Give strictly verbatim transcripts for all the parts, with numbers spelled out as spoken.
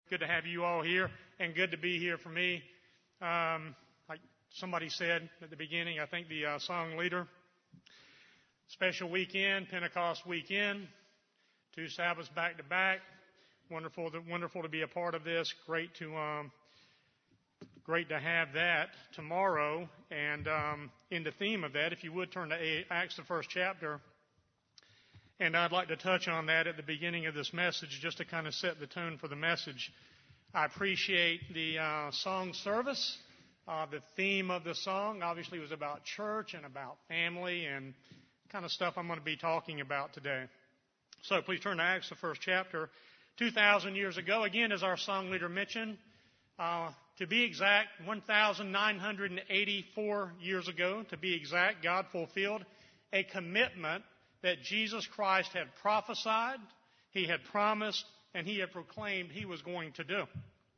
Good to have you all here, and good to be here for me. Um, like somebody said at the beginning, I think the uh, song leader, special weekend, Pentecost weekend, two Sabbaths back to back. Wonderful, to, wonderful to be a part of this. Great to, um, great to have that tomorrow. And um, in the theme of that, if you would turn to Acts, the first chapter. And I'd like to touch on that at the beginning of this message just to kind of set the tone for the message. I appreciate the uh, song service. Uh, the theme of the song obviously was about church and about family and kind of stuff I'm going to be talking about today. So please turn to Acts, the first chapter. two thousand years ago, again, as our song leader mentioned, uh, to be exact, one thousand nine hundred eighty-four years ago, to be exact, God fulfilled a commitment that Jesus Christ had prophesied, He had promised, and He had proclaimed He was going to do.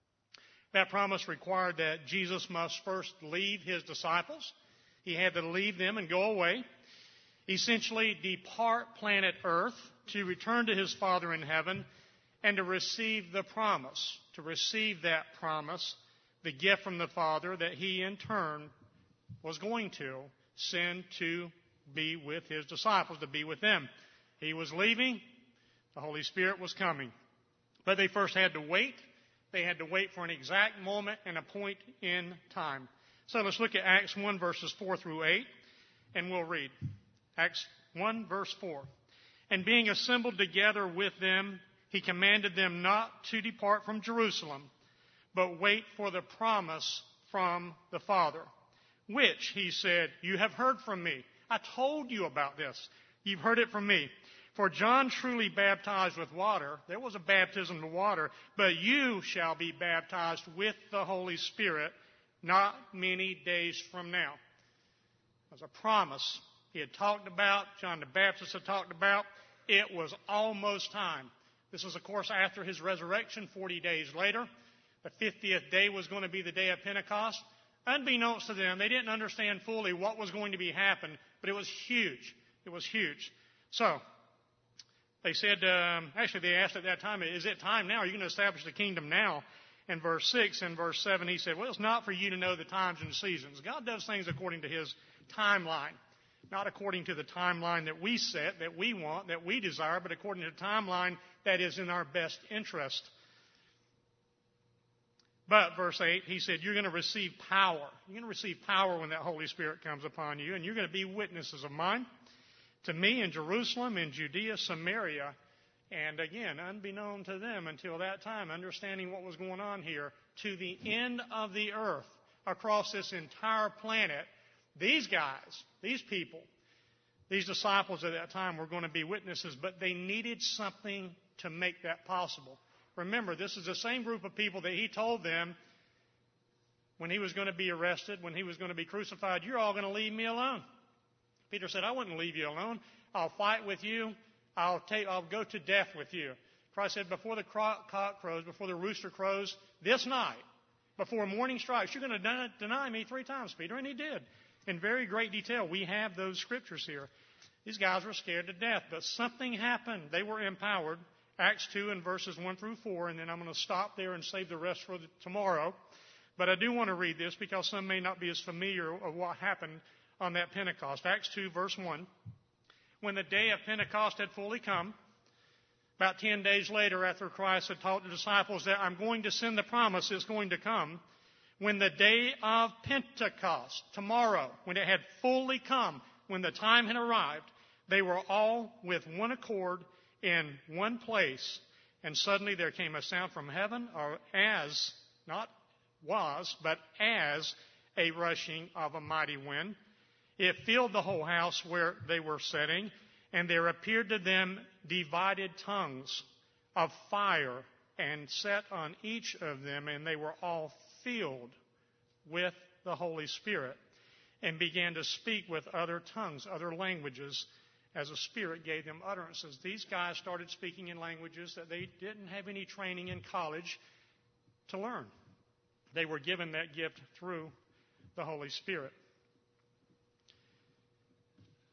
That promise required that Jesus must first leave His disciples. He had to leave them and go away, essentially depart planet Earth to return to His Father in heaven and to receive the promise, to receive that promise, the gift from the Father that He in turn was going to send to be with His disciples, to be with them. He was leaving. The Holy Spirit was coming. But they first had to wait. They had to wait for an exact moment and a point in time. So let's look at Acts one, verses four through eight, and we'll read. Acts one, verse four. And being assembled together with them, He commanded them not to depart from Jerusalem, but wait for the promise from the Father, which, He said, you have heard from me. I told you about this. You've heard it from me. For John truly baptized with water. There was a baptism of water. But you shall be baptized with the Holy Spirit not many days from now. It was a promise He had talked about, John the Baptist had talked about. It was almost time. This was, of course, after His resurrection, forty days later. The fiftieth day was going to be the day of Pentecost. Unbeknownst to them, they didn't understand fully what was going to be happening, but it was huge. It was huge. So, they said, um, actually they asked at that time, is it time now? Are you going to establish the kingdom now? In verse six and verse seven, He said, well, it's not for you to know the times and seasons. God does things according to His timeline, not according to the timeline that we set, that we want, that we desire, but according to the timeline that is in our best interest. But, verse eight, He said, you're going to receive power. You're going to receive power when that Holy Spirit comes upon you, and you're going to be witnesses of mine to me in Jerusalem, in Judea, Samaria, and again, unbeknown to them until that time, understanding what was going on here, to the end of the earth, across this entire planet. These guys, these people, these disciples at that time were going to be witnesses, but they needed something to make that possible. Remember, this is the same group of people that He told them when He was going to be arrested, when He was going to be crucified, you're all going to leave me alone. Peter said, I wouldn't leave you alone. I'll fight with you. I'll take, I'll go to death with you. Christ said, before the cock crows, before the rooster crows, this night, before morning strikes, you're going to deny me three times, Peter. And He did. In very great detail. We have those scriptures here. These guys were scared to death, but something happened. They were empowered. Acts two and verses one through four, and then I'm going to stop there and save the rest for the, tomorrow. But I do want to read this because some may not be as familiar of what happened on that Pentecost. Acts two, verse one. When the day of Pentecost had fully come, about ten days later after Christ had taught the disciples that I'm going to send the promise, it's going to come. When the day of Pentecost, tomorrow, when it had fully come, when the time had arrived, they were all with one accord in one place, and suddenly there came a sound from heaven, or as, not was, but as a rushing of a mighty wind. It filled the whole house where they were sitting, and there appeared to them divided tongues of fire, and set on each of them, and they were all filled with the Holy Spirit, and began to speak with other tongues, other languages, as the Spirit gave them utterances. These guys started speaking in languages that they didn't have any training in college to learn. They were given that gift through the Holy Spirit.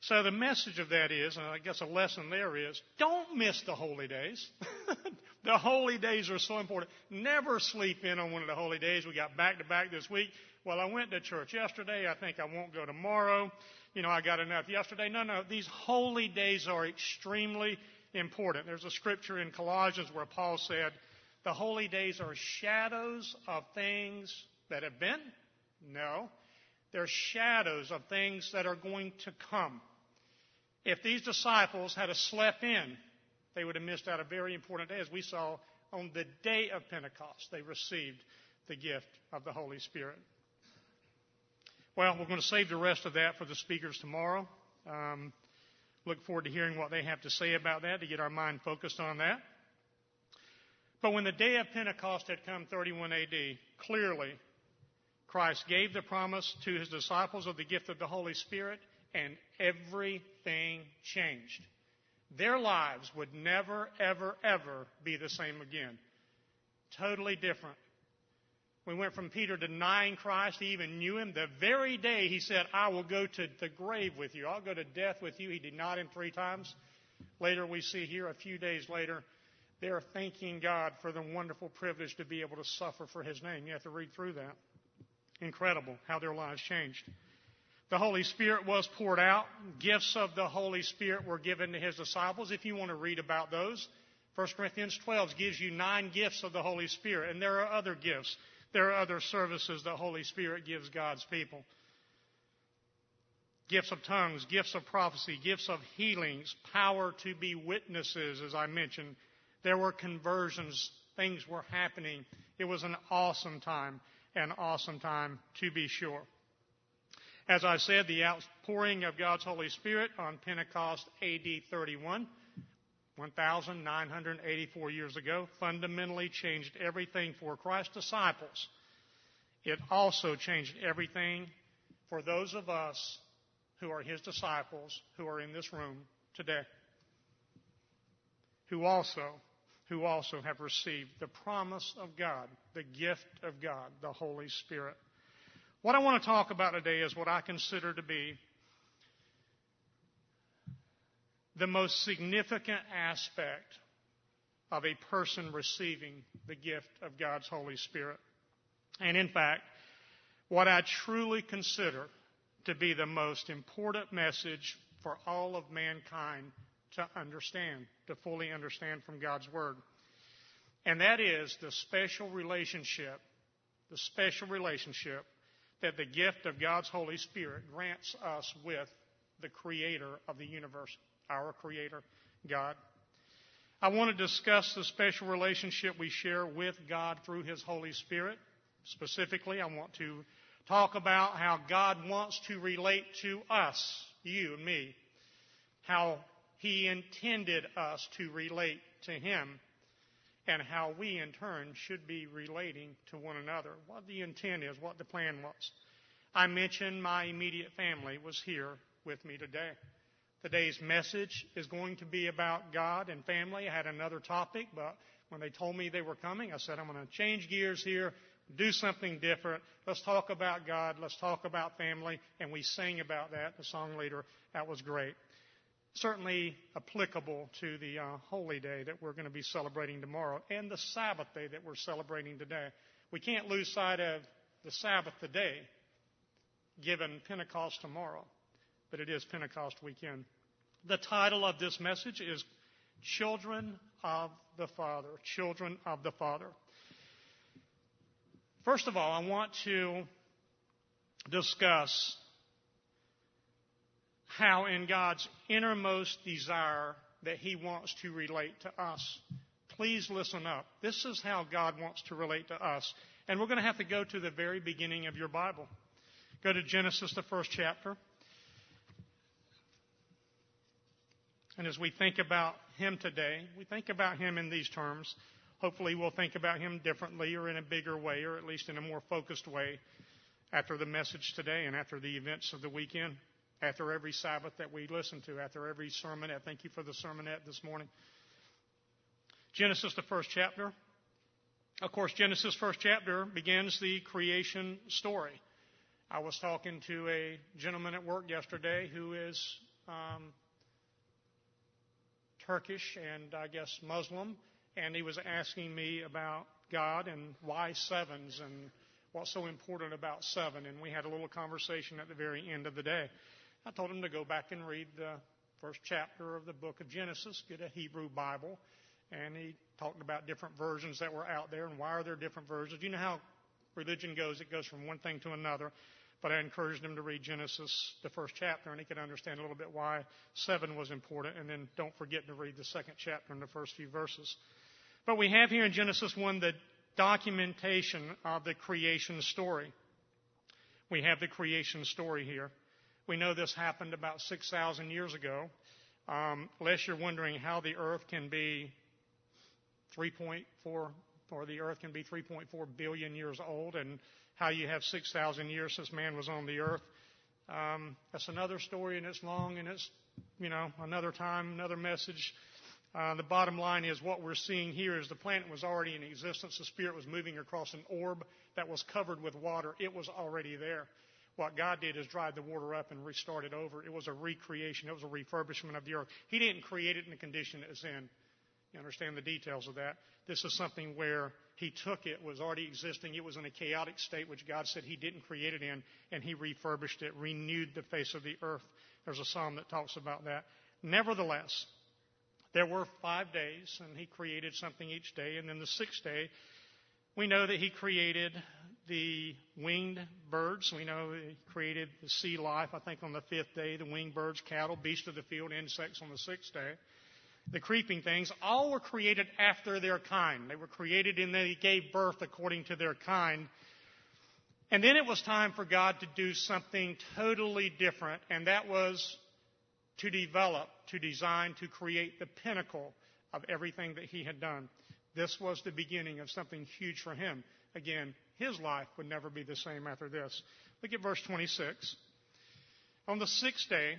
So the message of that is, and I guess a lesson there is, don't miss the holy days. The holy days are so important. Never sleep in on one of the holy days. We got back to back this week. Well, I went to church yesterday. I think I won't go tomorrow. You know, I got enough yesterday. No, no. These holy days are extremely important. There's a scripture in Colossians where Paul said, the holy days are shadows of things that have been. No. They're shadows of things that are going to come. If these disciples had slept in, they would have missed out a very important day. As we saw on the day of Pentecost, they received the gift of the Holy Spirit. Well, we're going to save the rest of that for the speakers tomorrow. Um, look forward to hearing what they have to say about that, to get our mind focused on that. But when the day of Pentecost had come, thirty-one A D, clearly Christ gave the promise to his disciples of the gift of the Holy Spirit, and everything changed. Their lives would never, ever, ever be the same again. Totally different. We went from Peter denying Christ. He even knew him. The very day he said, I will go to the grave with you. I'll go to death with you. He denied him three times. Later we see here, a few days later, they're thanking God for the wonderful privilege to be able to suffer for his name. You have to read through that. Incredible how their lives changed. The Holy Spirit was poured out. Gifts of the Holy Spirit were given to his disciples. If you want to read about those, First Corinthians twelve gives you nine gifts of the Holy Spirit. And there are other gifts. There are other services the Holy Spirit gives God's people. Gifts of tongues, gifts of prophecy, gifts of healings, power to be witnesses, as I mentioned. There were conversions. Things were happening. It was an awesome time. An awesome time, to be sure. As I said, the outpouring of God's Holy Spirit on Pentecost A D thirty-one, one thousand nine hundred eighty-four years ago, fundamentally changed everything for Christ's disciples. It also changed everything for those of us who are his disciples, who are in this room today, who also who also have received the promise of God, the gift of God, the Holy Spirit. What I want to talk about today is what I consider to be the most significant aspect of a person receiving the gift of God's Holy Spirit. And in fact, what I truly consider to be the most important message for all of mankind to understand, to fully understand from God's Word. And that is the special relationship, the special relationship that the gift of God's Holy Spirit grants us with the Creator of the universe, our Creator, God. I want to discuss the special relationship we share with God through His Holy Spirit. Specifically, I want to talk about how God wants to relate to us, you and me, how He intended us to relate to Him, and how we in turn should be relating to one another. What the intent is, what the plan was. I mentioned my immediate family was here with me today. Today's message is going to be about God and family. I had another topic, but when they told me they were coming, I said, I'm going to change gears here, do something different. Let's talk about God. Let's talk about family. And we sang about that, the song leader. That was great. Certainly applicable to the uh, holy day that we're going to be celebrating tomorrow and the Sabbath day that we're celebrating today. We can't lose sight of the Sabbath today, given Pentecost tomorrow, but it is Pentecost weekend. The title of this message is Children of the Father. Children of the Father. First of all, I want to discuss how in God's innermost desire that He wants to relate to us. Please listen up. This is how God wants to relate to us. And we're going to have to go to the very beginning of your Bible. Go to Genesis, the first chapter. And as we think about Him today, we think about Him in these terms. Hopefully we'll think about Him differently or in a bigger way, or at least in a more focused way after the message today and after the events of the weekend. After every Sabbath that we listen to, after every sermonette. Thank you for the sermonette this morning. Genesis, the first chapter. Of course, Genesis, first chapter begins the creation story. I was talking to a gentleman at work yesterday who is um, Turkish and I guess Muslim, and he was asking me about God and why sevens and what's so important about seven. And we had a little conversation at the very end of the day. I told him to go back and read the first chapter of the book of Genesis, get a Hebrew Bible, and he talked about different versions that were out there and why are there different versions. You know how religion goes, it goes from one thing to another. But I encouraged him to read Genesis, the first chapter, and he could understand a little bit why seven was important. And then don't forget to read the second chapter and the first few verses. But we have here in Genesis one the documentation of the creation story. We have the creation story here. We know this happened about six thousand years ago. Um, unless you're wondering how the earth can be three point four, or the earth can be three point four billion years old, and how you have six thousand years since man was on the earth. Um, that's another story, and it's long, and it's, you know, another time, another message. Uh, the bottom line is what we're seeing here is the planet was already in existence. The Spirit was moving across an orb that was covered with water. It was already there. What God did is dried the water up and restart it over. It was a recreation. It was a refurbishment of the earth. He didn't create it in the condition it's in. You understand the details of that? This is something where He took it, was already existing. It was in a chaotic state, which God said He didn't create it in, and He refurbished it, renewed the face of the earth. There's a psalm that talks about that. Nevertheless, there were five days, and He created something each day. And then the sixth day, we know that He created the winged birds. We know He created the sea life, I think, on the fifth day, the winged birds, cattle, beasts of the field, insects on the sixth day. The creeping things, all were created after their kind. They were created and they gave birth according to their kind. And then it was time for God to do something totally different, and that was to develop, to design, to create the pinnacle of everything that He had done. This was the beginning of something huge for Him. Again, His life would never be the same after this. Look at verse twenty-six. On the sixth day,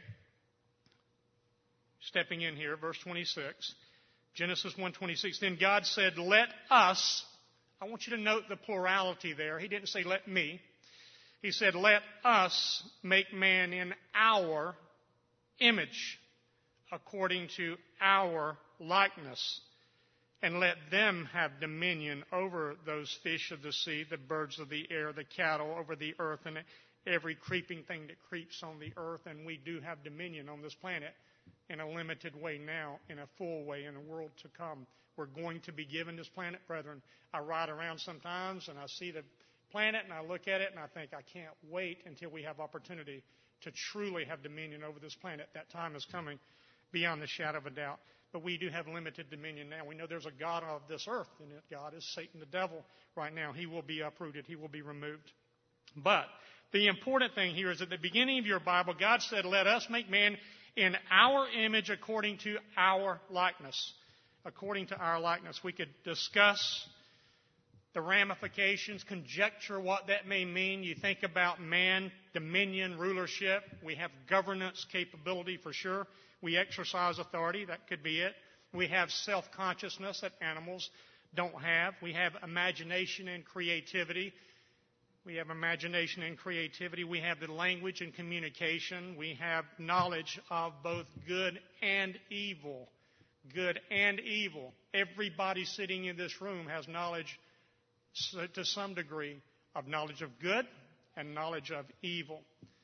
stepping in here, verse twenty-six, Genesis one twenty-six, then God said, let us, I want you to note the plurality there. He didn't say let me. He said, let us make man in our image, according to our likeness, and let them have dominion over those fish of the sea, the birds of the air, the cattle, over the earth, and every creeping thing that creeps on the earth. And we do have dominion on this planet in a limited way now, in a full way in a world to come. We're going to be given this planet, brethren. I ride around sometimes and I see the planet and I look at it and I think, I can't wait until we have opportunity to truly have dominion over this planet. That time is coming beyond the shadow of a doubt. But we do have limited dominion now. We know there's a God of this earth, and that God is Satan, the devil, right now. He will be uprooted. He will be removed. But the important thing here is at the beginning of your Bible, God said, let us make man in our image according to our likeness. According to our likeness. We could discuss the ramifications, conjecture what that may mean. You think about man, dominion, rulership. We have governance capability for sure. We exercise authority. That could be it. We have self-consciousness that animals don't have. We have imagination and creativity. We have imagination and creativity. We have the language and communication. We have knowledge of both good and evil. Good and evil. Everybody sitting in this room has knowledge to some degree of knowledge of good and knowledge of evil.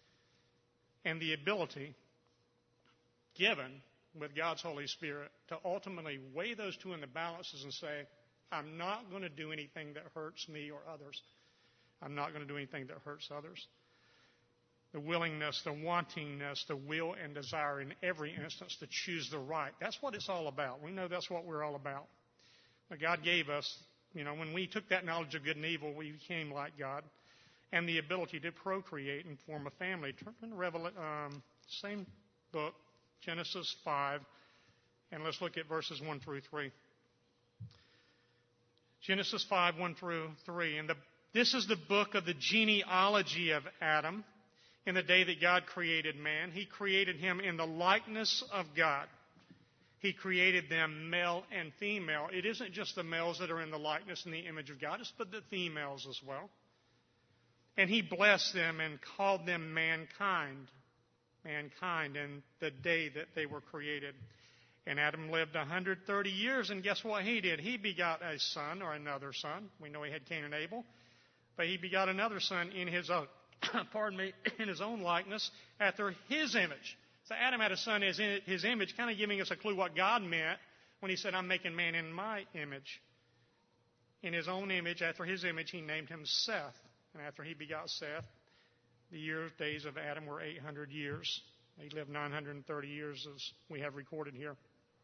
And the ability given with God's Holy Spirit to ultimately weigh those two in the balances and say, I'm not going to do anything that hurts me or others. I'm not going to do anything that hurts others. The willingness, the wantingness, the will and desire in every instance to choose the right. That's what it's all about. We know that's what we're all about. But God gave us, you know, when we took that knowledge of good and evil, we became like God. And the ability to procreate and form a family. Turn to Revelation, um, same book, Genesis five, and let's look at verses one through three. Genesis five, one through three. And the, this is the book of the genealogy of Adam. In the day that God created man, He created him in the likeness of God. He created them male and female. It isn't just the males that are in the likeness and the image of God, it's but the females as well. And He blessed them and called them mankind. mankind and the day that they were created. And Adam lived one hundred thirty years, and guess what he did? He begot a son, or another son. We know he had Cain and Abel. But he begot another son in his own, pardon me, in his own likeness, after his image. So Adam had a son in his image, kind of giving us a clue what God meant when he said, I'm making man in my image. In his own image, after his image, he named him Seth. And after he begot Seth, the years, days of Adam were eight hundred years. He lived nine hundred thirty years, as we have recorded here.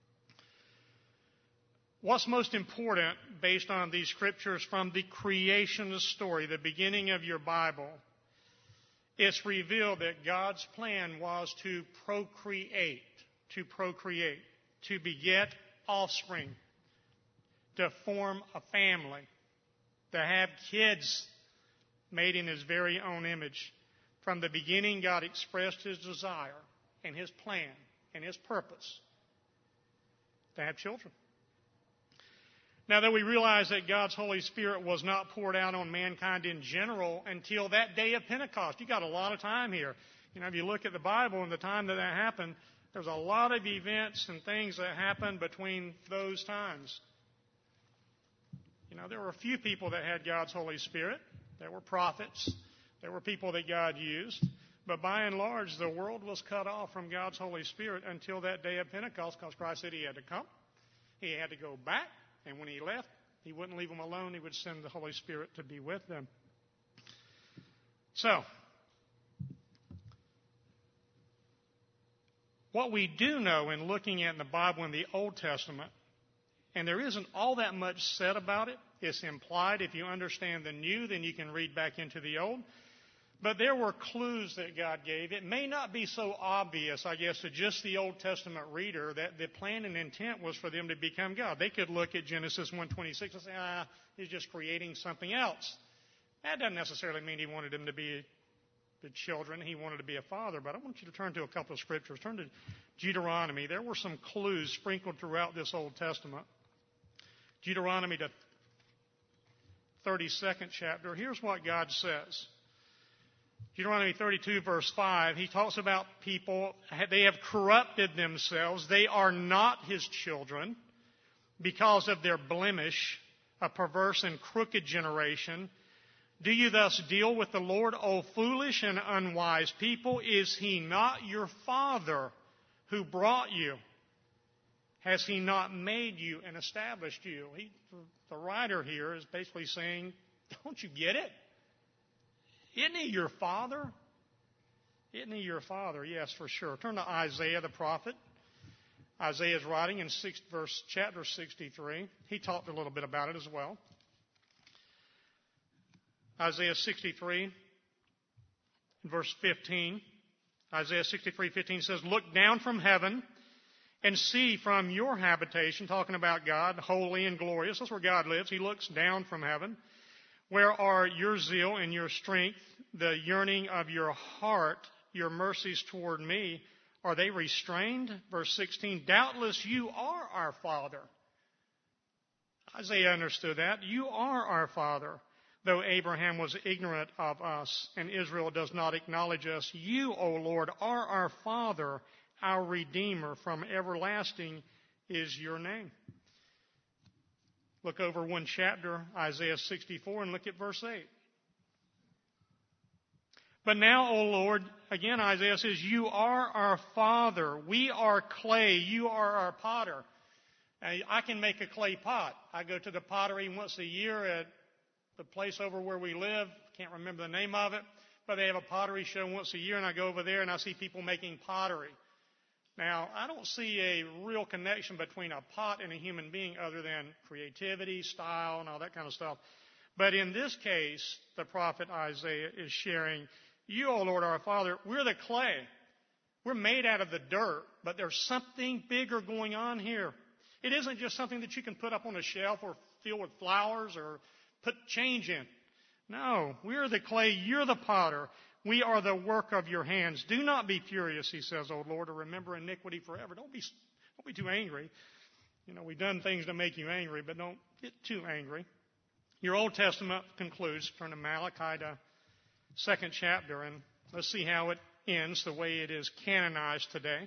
What's most important, based on these scriptures from the creation story, the beginning of your Bible, it's revealed that God's plan was to procreate, to procreate, to beget offspring, to form a family, to have kids made in His very own image. From the beginning, God expressed His desire and His plan and His purpose to have children. Now that we realize that God's Holy Spirit was not poured out on mankind in general until that day of Pentecost. You got a lot of time here. You know, if you look at the Bible and the time that that happened, there's a lot of events and things that happened between those times. You know, there were a few people that had God's Holy Spirit. There were prophets. There were people that God used. But by and large, the world was cut off from God's Holy Spirit until that day of Pentecost, because Christ said He had to come. He had to go back. And when He left, He wouldn't leave them alone. He would send the Holy Spirit to be with them. So, what we do know in looking at the Bible in the Old Testament, and there isn't all that much said about it. It's implied. If you understand the New, then you can read back into the Old. But there were clues that God gave. It may not be so obvious, I guess, to just the Old Testament reader that the plan and intent was for them to become God. They could look at Genesis one twenty-six and say, ah, He's just creating something else. That doesn't necessarily mean He wanted them to be the children. He wanted to be a father. But I want you to turn to a couple of scriptures. Turn to Deuteronomy. There were some clues sprinkled throughout this Old Testament. Deuteronomy, the thirty-second chapter. Here's what God says. Deuteronomy thirty-two, verse five, He talks about people, they have corrupted themselves. They are not His children because of their blemish, a perverse and crooked generation. Do you thus deal with the Lord, O foolish and unwise people? Is He not your Father who brought you? Has He not made you and established you? He, the writer here is basically saying, don't you get it? Isn't He your Father? Isn't He your Father? Yes, for sure. Turn to Isaiah the prophet. Isaiah's writing in six, verse, chapter sixty-three. He talked a little bit about it as well. Isaiah sixty-three, verse fifteen. Isaiah sixty-three, fifteen says, Look down from heaven and see from your habitation, talking about God, holy and glorious. That's where God lives. He looks down from heaven. Where are your zeal and your strength, the yearning of your heart, your mercies toward me? Are they restrained? Verse sixteen, Doubtless you are our Father. Isaiah understood that. You are our Father. Though Abraham was ignorant of us and Israel does not acknowledge us, you, O Lord, are our Father, our Redeemer. From everlasting is your name. Look over one chapter, Isaiah sixty-four, and look at verse eight. But now, O Lord, again Isaiah says, You are our Father. We are clay. You are our potter. I can make a clay pot. I go to the pottery once a year at the place over where we live. Can't remember the name of it. But they have a pottery show once a year, and I go over there and I see people making pottery. Now, I don't see a real connection between a pot and a human being other than creativity, style, and all that kind of stuff. But in this case, the prophet Isaiah is sharing, You, O Lord, our Father, we're the clay. We're made out of the dirt, but there's something bigger going on here. It isn't just something that you can put up on a shelf or fill with flowers or put change in. No, we're the clay, you're the potter. We are the work of your hands. Do not be furious, he says, O Lord, or remember iniquity forever. Don't be, don't be too angry. You know, we've done things to make you angry, but don't get too angry. Your Old Testament concludes. Turn to Malachi, the second chapter, and let's see how it ends the way it is canonized today.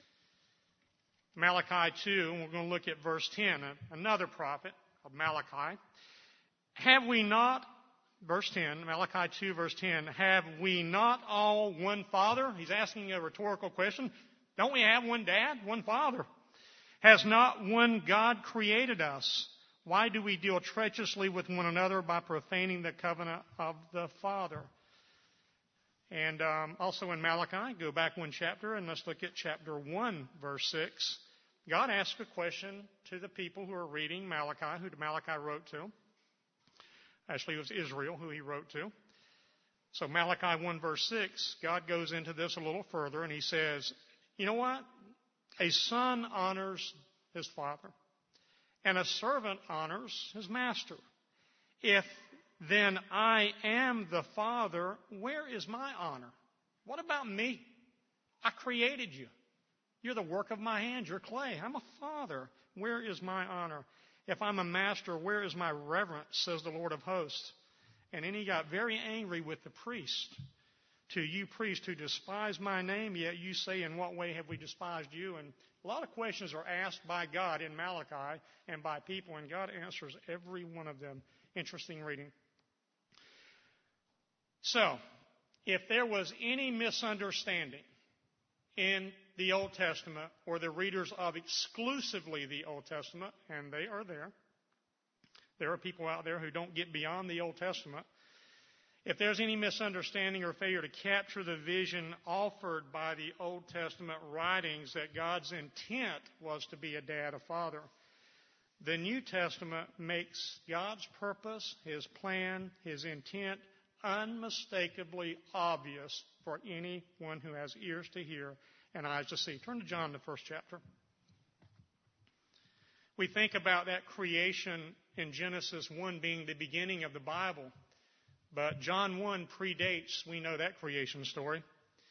Malachi two, and we're going to look at verse ten, another prophet of Malachi. Have we not, verse ten, Malachi two, verse ten, have we not all one Father? He's asking a rhetorical question. Don't we have one Dad, one Father? Has not one God created us? Why do we deal treacherously with one another by profaning the covenant of the Father? And um, also in Malachi, go back one chapter and let's look at chapter one, verse six. God asked a question to the people who are reading Malachi, who Malachi wrote to. Actually, it was Israel who he wrote to. So Malachi one, verse six, God goes into this a little further and he says, you know what? A son honors his father, and a servant honors his master. If then I am the Father, where is my honor? What about me? I created you. You're the work of my hands. You're clay. I'm a father. Where is my honor? If I'm a master, where is my reverence, says the Lord of hosts. And then he got very angry with the priest. To you priests who despise my name, yet you say, in what way have we despised you? And a lot of questions are asked by God in Malachi and by people, and God answers every one of them. Interesting reading. So, if there was any misunderstanding in the Old Testament, or the readers of exclusively the Old Testament, and they are there, there are people out there who don't get beyond the Old Testament. If there's any misunderstanding or failure to capture the vision offered by the Old Testament writings that God's intent was to be a dad, a father, the New Testament makes God's purpose, His plan, His intent unmistakably obvious for anyone who has ears to hear and eyes to see. Turn to John, the first chapter. We think about that creation in Genesis one being the beginning of the Bible. But John one predates, we know that creation story.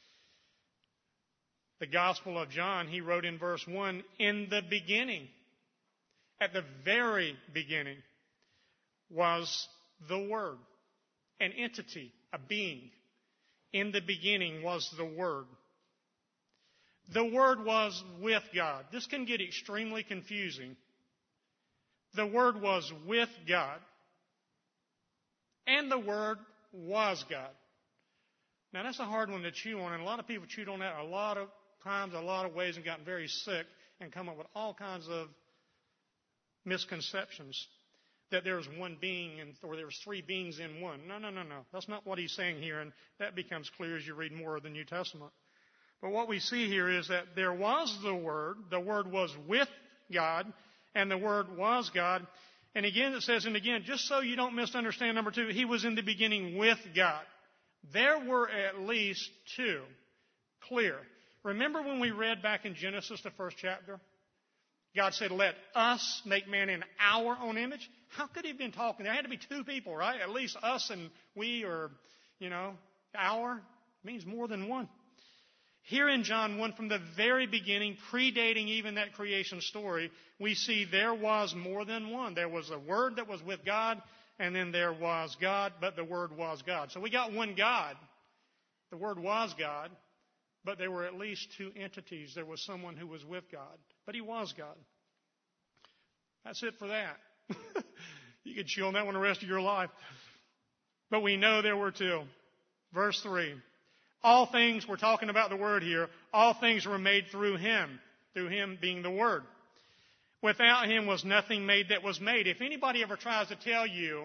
The Gospel of John, he wrote in verse one, in the beginning, at the very beginning, was the Word, an entity, a being. In the beginning was the Word. The Word was with God. This can get extremely confusing. The Word was with God. And the Word was God. Now, that's a hard one to chew on, and a lot of people chewed on that a lot of times, a lot of ways, and gotten very sick and come up with all kinds of misconceptions that there's one being and, or there's three beings in one. No, no, no, no. That's not what he's saying here, and that becomes clear as you read more of the New Testament. But what we see here is that there was the Word. The Word was with God, and the Word was God. And again, it says, and again, just so you don't misunderstand, number two, He was in the beginning with God. There were at least two. Clear. Remember when we read back in Genesis, the first chapter? God said, let us make man in our own image. How could He have been talking? There had to be two people, right? At least us and we, or, you know, our means more than one. Here in John one, from the very beginning, predating even that creation story, we see there was more than one. There was a Word that was with God, and then there was God, but the Word was God. So we got one God. The Word was God, but there were at least two entities. There was someone who was with God, but He was God. That's it for that. You could chew on that one the rest of your life. But we know there were two. Verse three. All things, we're talking about the Word here, all things were made through Him, through Him being the Word. Without Him was nothing made that was made. If anybody ever tries to tell you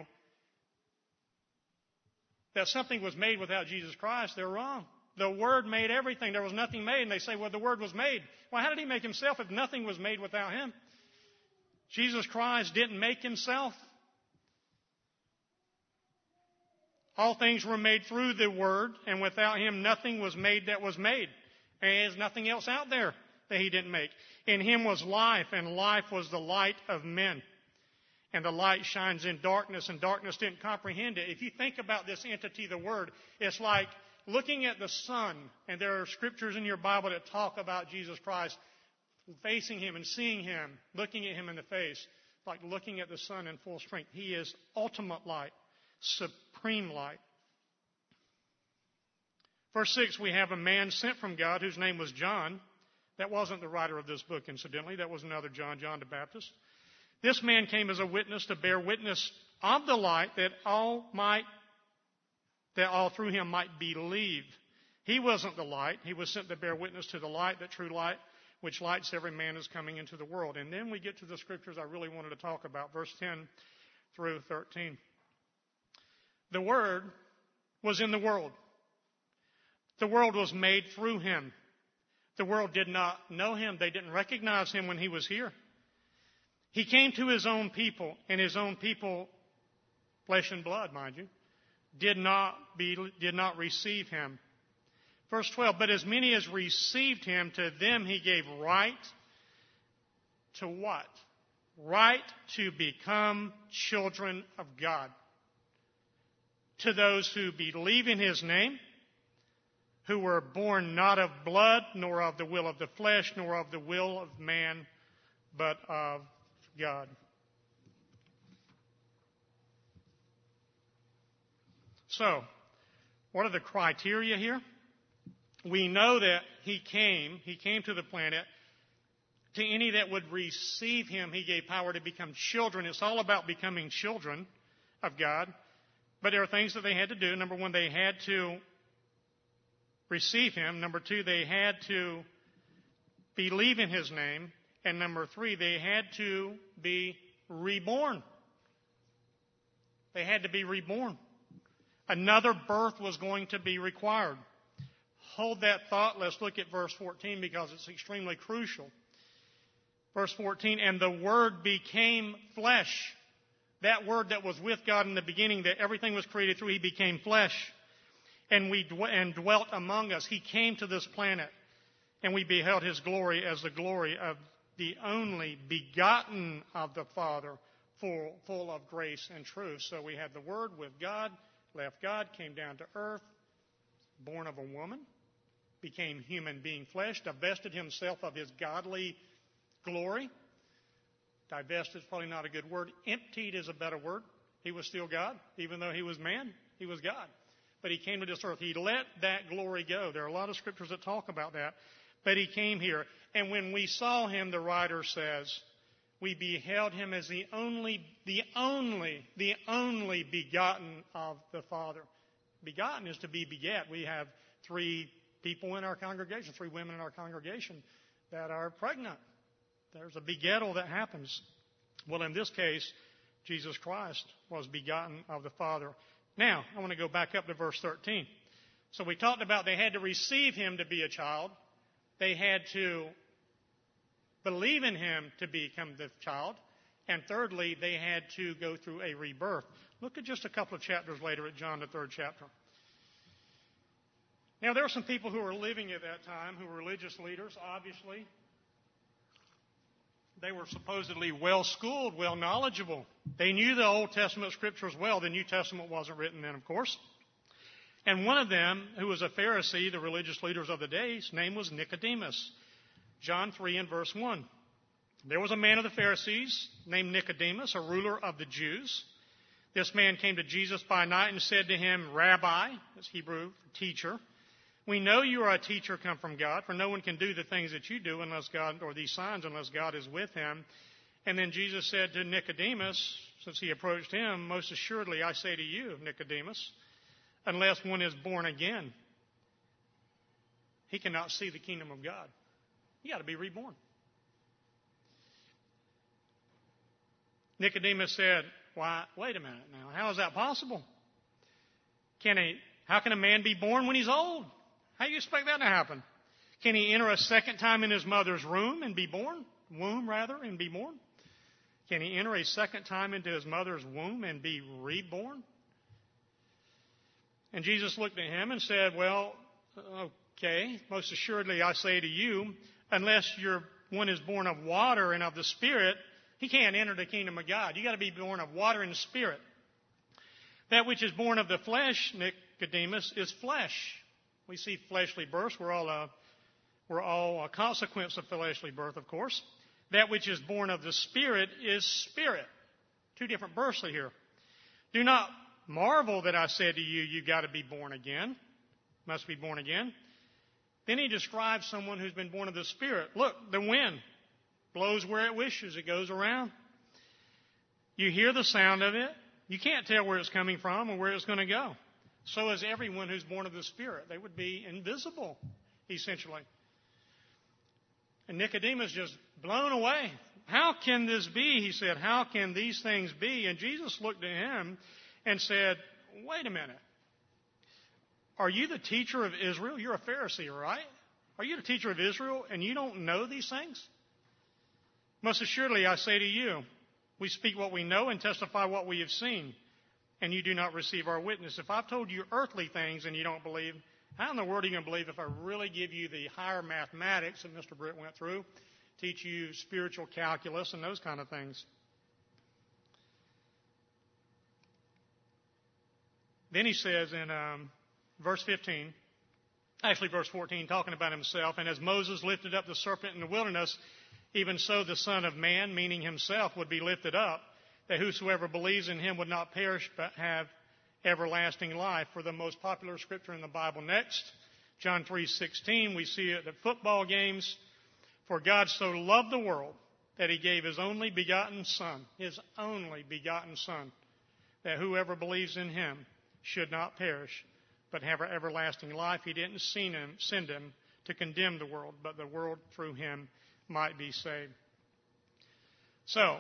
that something was made without Jesus Christ, they're wrong. The Word made everything. There was nothing made. And they say, well, the Word was made. Well, how did He make Himself if nothing was made without Him? Jesus Christ didn't make Himself. All things were made through the Word, and without Him nothing was made that was made. And there's nothing else out there that He didn't make. In Him was life, and life was the light of men. And the light shines in darkness, and darkness didn't comprehend it. If you think about this entity, the Word, it's like looking at the sun, and there are scriptures in your Bible that talk about Jesus Christ, facing Him and seeing Him, looking at Him in the face, like looking at the sun in full strength. He is ultimate light, supreme light. Verse six, we have a man sent from God whose name was John. That wasn't the writer of this book, incidentally. That was another John, John the Baptist. This man came as a witness to bear witness of the light that all might, that all through him might believe. He wasn't the light. He was sent to bear witness to the light, that true light, which lights every man is coming into the world. And then we get to the scriptures I really wanted to talk about, verse ten through thirteen. The Word was in the world. The world was made through him. The world did not know him. They didn't recognize him when he was here. He came to his own people, and his own people, flesh and blood, mind you, did not be, did not receive him. Verse twelve, but as many as received him, to them he gave right to what? Right to become children of God. To those who believe in his name, who were born not of blood, nor of the will of the flesh, nor of the will of man, but of God. So, what are the criteria here? We know that he came, he came to the planet. To any that would receive him, he gave power to become children. It's all about becoming children of God. But there are things that they had to do. Number one, they had to receive him. Number two, they had to believe in his name. And number three, they had to be reborn. They had to be reborn. Another birth was going to be required. Hold that thought. Let's look at verse fourteen because it's extremely crucial. Verse fourteen, and the Word became flesh. That Word that was with God in the beginning, that everything was created through, he became flesh. And we dw- and dwelt among us. He came to this planet, and we beheld his glory as the glory of the only begotten of the Father, full, full of grace and truth. So we had the Word with God, left God, came down to earth, born of a woman, became human being flesh, divested himself of his godly glory. Divested is probably not a good word. Emptied is a better word. He was still God. Even though he was man, he was God. But he came to this earth. He let that glory go. There are a lot of scriptures that talk about that. But he came here. And when we saw him, the writer says, we beheld him as the only, the only, the only begotten of the Father. Begotten is to be begat. We have three people in our congregation, three women in our congregation that are pregnant. There's a begettal that happens. Well, in this case, Jesus Christ was begotten of the Father. Now, I want to go back up to verse thirteen. So we talked about they had to receive him to be a child. They had to believe in him to become the child. And thirdly, they had to go through a rebirth. Look at just a couple of chapters later at John, the third chapter. Now, there were some people who were living at that time who were religious leaders, obviously. They were supposedly well-schooled, well-knowledgeable. They knew the Old Testament scriptures well. The New Testament wasn't written then, of course. And one of them, who was a Pharisee, the religious leaders of the day, his name was Nicodemus. John three and verse one. There was a man of the Pharisees named Nicodemus, a ruler of the Jews. This man came to Jesus by night and said to him, Rabbi, that's Hebrew, teacher, we know you are a teacher come from God, for no one can do the things that you do unless God, or these signs, unless God is with him. And then Jesus said to Nicodemus, since he approached him, most assuredly I say to you, Nicodemus, unless one is born again, he cannot see the kingdom of God. You got to be reborn. Nicodemus said, why, wait a minute now, how is that possible? Can a, how can a man be born when he's old? How do you expect that to happen? Can he enter a second time in his mother's womb and be born? Womb, rather, and be born? Can he enter a second time into his mother's womb and be reborn? And Jesus looked at him and said, well, okay, most assuredly I say to you, unless you're, one is born of water and of the Spirit, he can't enter the kingdom of God. You got to be born of water and Spirit. That which is born of the flesh, Nicodemus, is flesh. We see fleshly births. We're all a, we're all a consequence of fleshly birth, of course. That which is born of the Spirit is spirit. Two different births here. Do not marvel that I said to you, you got to be born again. must be born again. Then he describes someone who's been born of the Spirit. Look, the wind blows where it wishes. It goes around. You hear the sound of it. You can't tell where it's coming from or where it's going to go. So is everyone who's born of the Spirit. They would be invisible, essentially. And Nicodemus just blown away. How can this be? He said, how can these things be? And Jesus looked at him and said, wait a minute. Are you the teacher of Israel? You're a Pharisee, right? Are you the teacher of Israel and you don't know these things? Most assuredly, I say to you, we speak what we know and testify what we have seen, and you do not receive our witness. If I've told you earthly things and you don't believe, how in the world are you going to believe if I really give you the higher mathematics that Mister Britt went through, teach you spiritual calculus and those kind of things? Then he says in um, verse fifteen, actually verse fourteen, talking about himself, and as Moses lifted up the serpent in the wilderness, even so the Son of Man, meaning himself, would be lifted up, that whosoever believes in him would not perish but have everlasting life. For the most popular scripture in the Bible next, John three sixteen, we see it at football games. For God so loved the world that he gave his only begotten Son, his only begotten Son, that whoever believes in him should not perish but have everlasting life. He didn't send him, send him to condemn the world, but the world through him might be saved. So,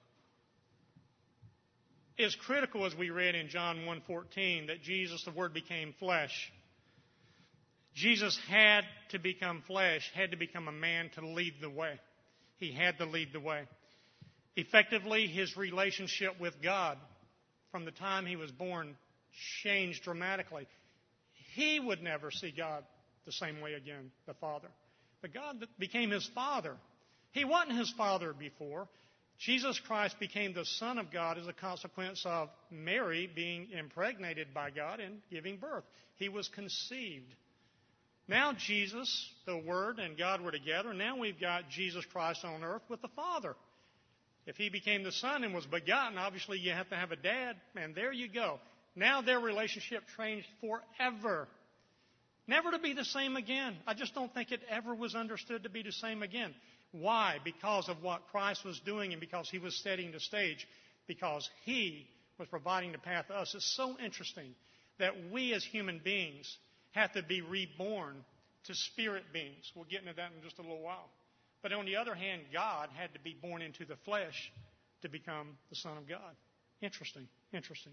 it's critical, as we read in John one fourteen, that Jesus, the Word, became flesh. Jesus had to become flesh, had to become a man to lead the way. He had to lead the way. Effectively, his relationship with God from the time he was born changed dramatically. He would never see God the same way again, the Father. But God became his Father. He wasn't his Father before. Jesus Christ became the Son of God as a consequence of Mary being impregnated by God and giving birth. He was conceived. Now Jesus, the Word, and God were together. Now we've got Jesus Christ on earth with the Father. If he became the Son and was begotten, obviously you have to have a dad, and there you go. Now their relationship changed forever. Never to be the same again. I just don't think it ever was understood to be the same again. Why? Because of what Christ was doing and because he was setting the stage. Because he was providing the path to us. It's so interesting that we as human beings have to be reborn to spirit beings. We'll get into that in just a little while. But on the other hand, God had to be born into the flesh to become the Son of God. Interesting. Interesting.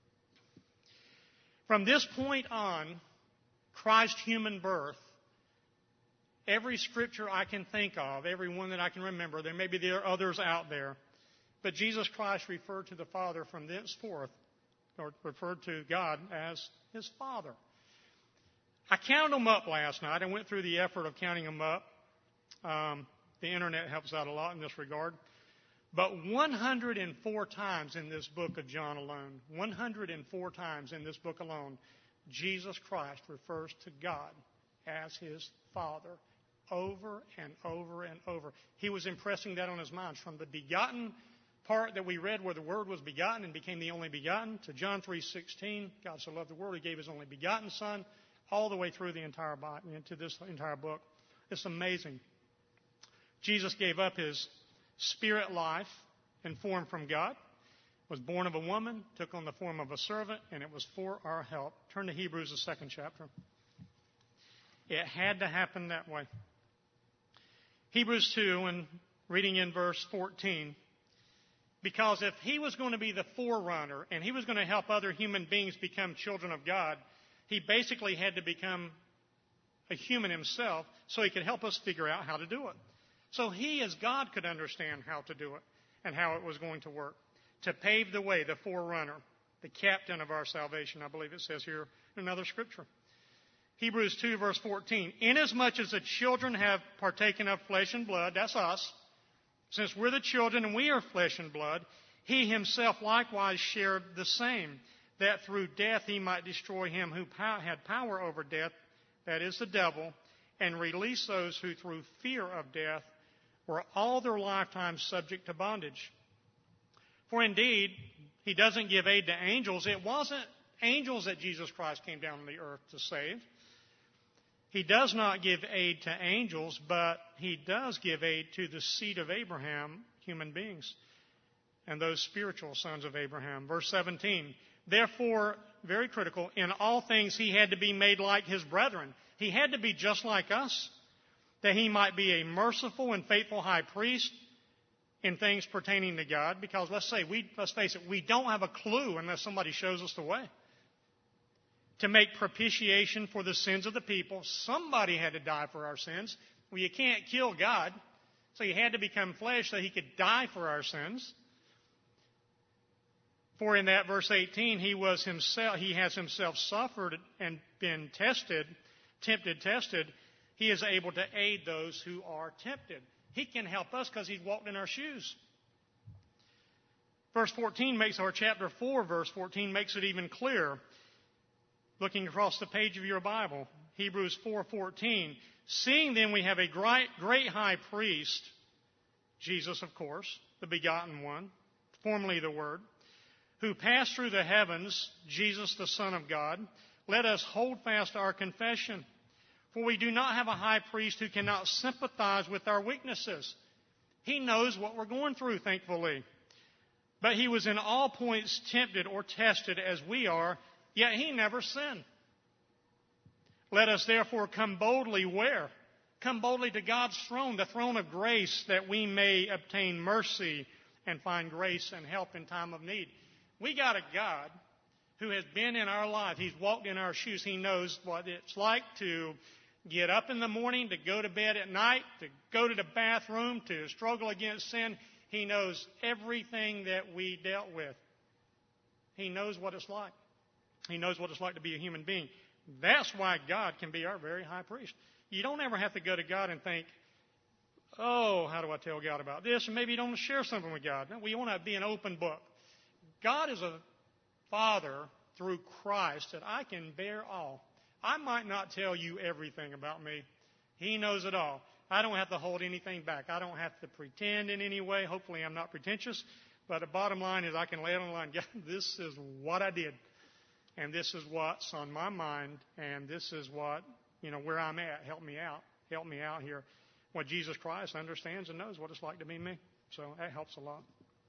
From this point on, Christ's human birth, every scripture I can think of, every one that I can remember, there maybe there are others out there, but Jesus Christ referred to the Father from thenceforth, or referred to God as his Father. I counted them up last night. I went through the effort of counting them up. Um, the internet helps out a lot in this regard. But one hundred four times in this book of John alone, one hundred four times in this book alone, Jesus Christ refers to God as his Father over and over and over. He was impressing that on his mind from the begotten part that we read where the Word was begotten and became the only begotten to John three sixteen, God so loved the world, he gave his only begotten Son, all the way through the entire Bible, into this entire book. It's amazing. Jesus gave up his spirit life in form from God, was born of a woman, took on the form of a servant, and it was for our help. Turn to Hebrews, the second chapter. It had to happen that way. Hebrews two, and reading in verse fourteen, because if he was going to be the forerunner and he was going to help other human beings become children of God, he basically had to become a human himself so he could help us figure out how to do it. So he, as God, could understand how to do it and how it was going to work. To pave the way, the forerunner, the captain of our salvation, I believe it says here in another scripture. Hebrews two, verse fourteen. Inasmuch as the children have partaken of flesh and blood, that's us, since we're the children and we are flesh and blood, he himself likewise shared the same, that through death he might destroy him who had power over death, that is the devil, and release those who through fear of death were all their lifetime subject to bondage. For indeed, he doesn't give aid to angels. It wasn't angels that Jesus Christ came down on the earth to save. He does not give aid to angels, but he does give aid to the seed of Abraham, human beings, and those spiritual sons of Abraham. Verse seventeen, therefore, very critical, in all things he had to be made like his brethren. He had to be just like us, that he might be a merciful and faithful high priest in things pertaining to God. Because let's say, we, let's face it, we don't have a clue unless somebody shows us the way. To make propitiation for the sins of the people. Somebody had to die for our sins. Well, you can't kill God, so he had to become flesh so he could die for our sins. For in that verse eighteen, he was himself, he has himself suffered and been tested, tempted, tested. He is able to aid those who are tempted. He can help us because he's walked in our shoes. Verse fourteen makes, or chapter four, verse fourteen makes it even clearer. Looking across the page of your Bible, Hebrews four fourteen. Seeing then we have a great, great high priest, Jesus, of course, the begotten one, formerly the Word, who passed through the heavens, Jesus, the Son of God, let us hold fast our confession. For we do not have a high priest who cannot sympathize with our weaknesses. He knows what we're going through, thankfully. But he was in all points tempted or tested as we are, yet he never sinned. Let us therefore come boldly where? Come boldly to God's throne, the throne of grace, that we may obtain mercy and find grace and help in time of need. We got a God who has been in our life. He's walked in our shoes. He knows what it's like to get up in the morning, to go to bed at night, to go to the bathroom, to struggle against sin. He knows everything that we dealt with. He knows what it's like. He knows what it's like to be a human being. That's why God can be our very high priest. You don't ever have to go to God and think, oh, how do I tell God about this? And maybe you don't share something with God. No, we want to be an open book. God is a Father through Christ that I can bear all. I might not tell you everything about me. He knows it all. I don't have to hold anything back. I don't have to pretend in any way. Hopefully I'm not pretentious. But the bottom line is I can lay it on the line. God, this is what I did. And this is what's on my mind. And this is what, you know, where I'm at. Help me out. Help me out here. Well, Jesus Christ understands and knows what it's like to be me. So that helps a lot.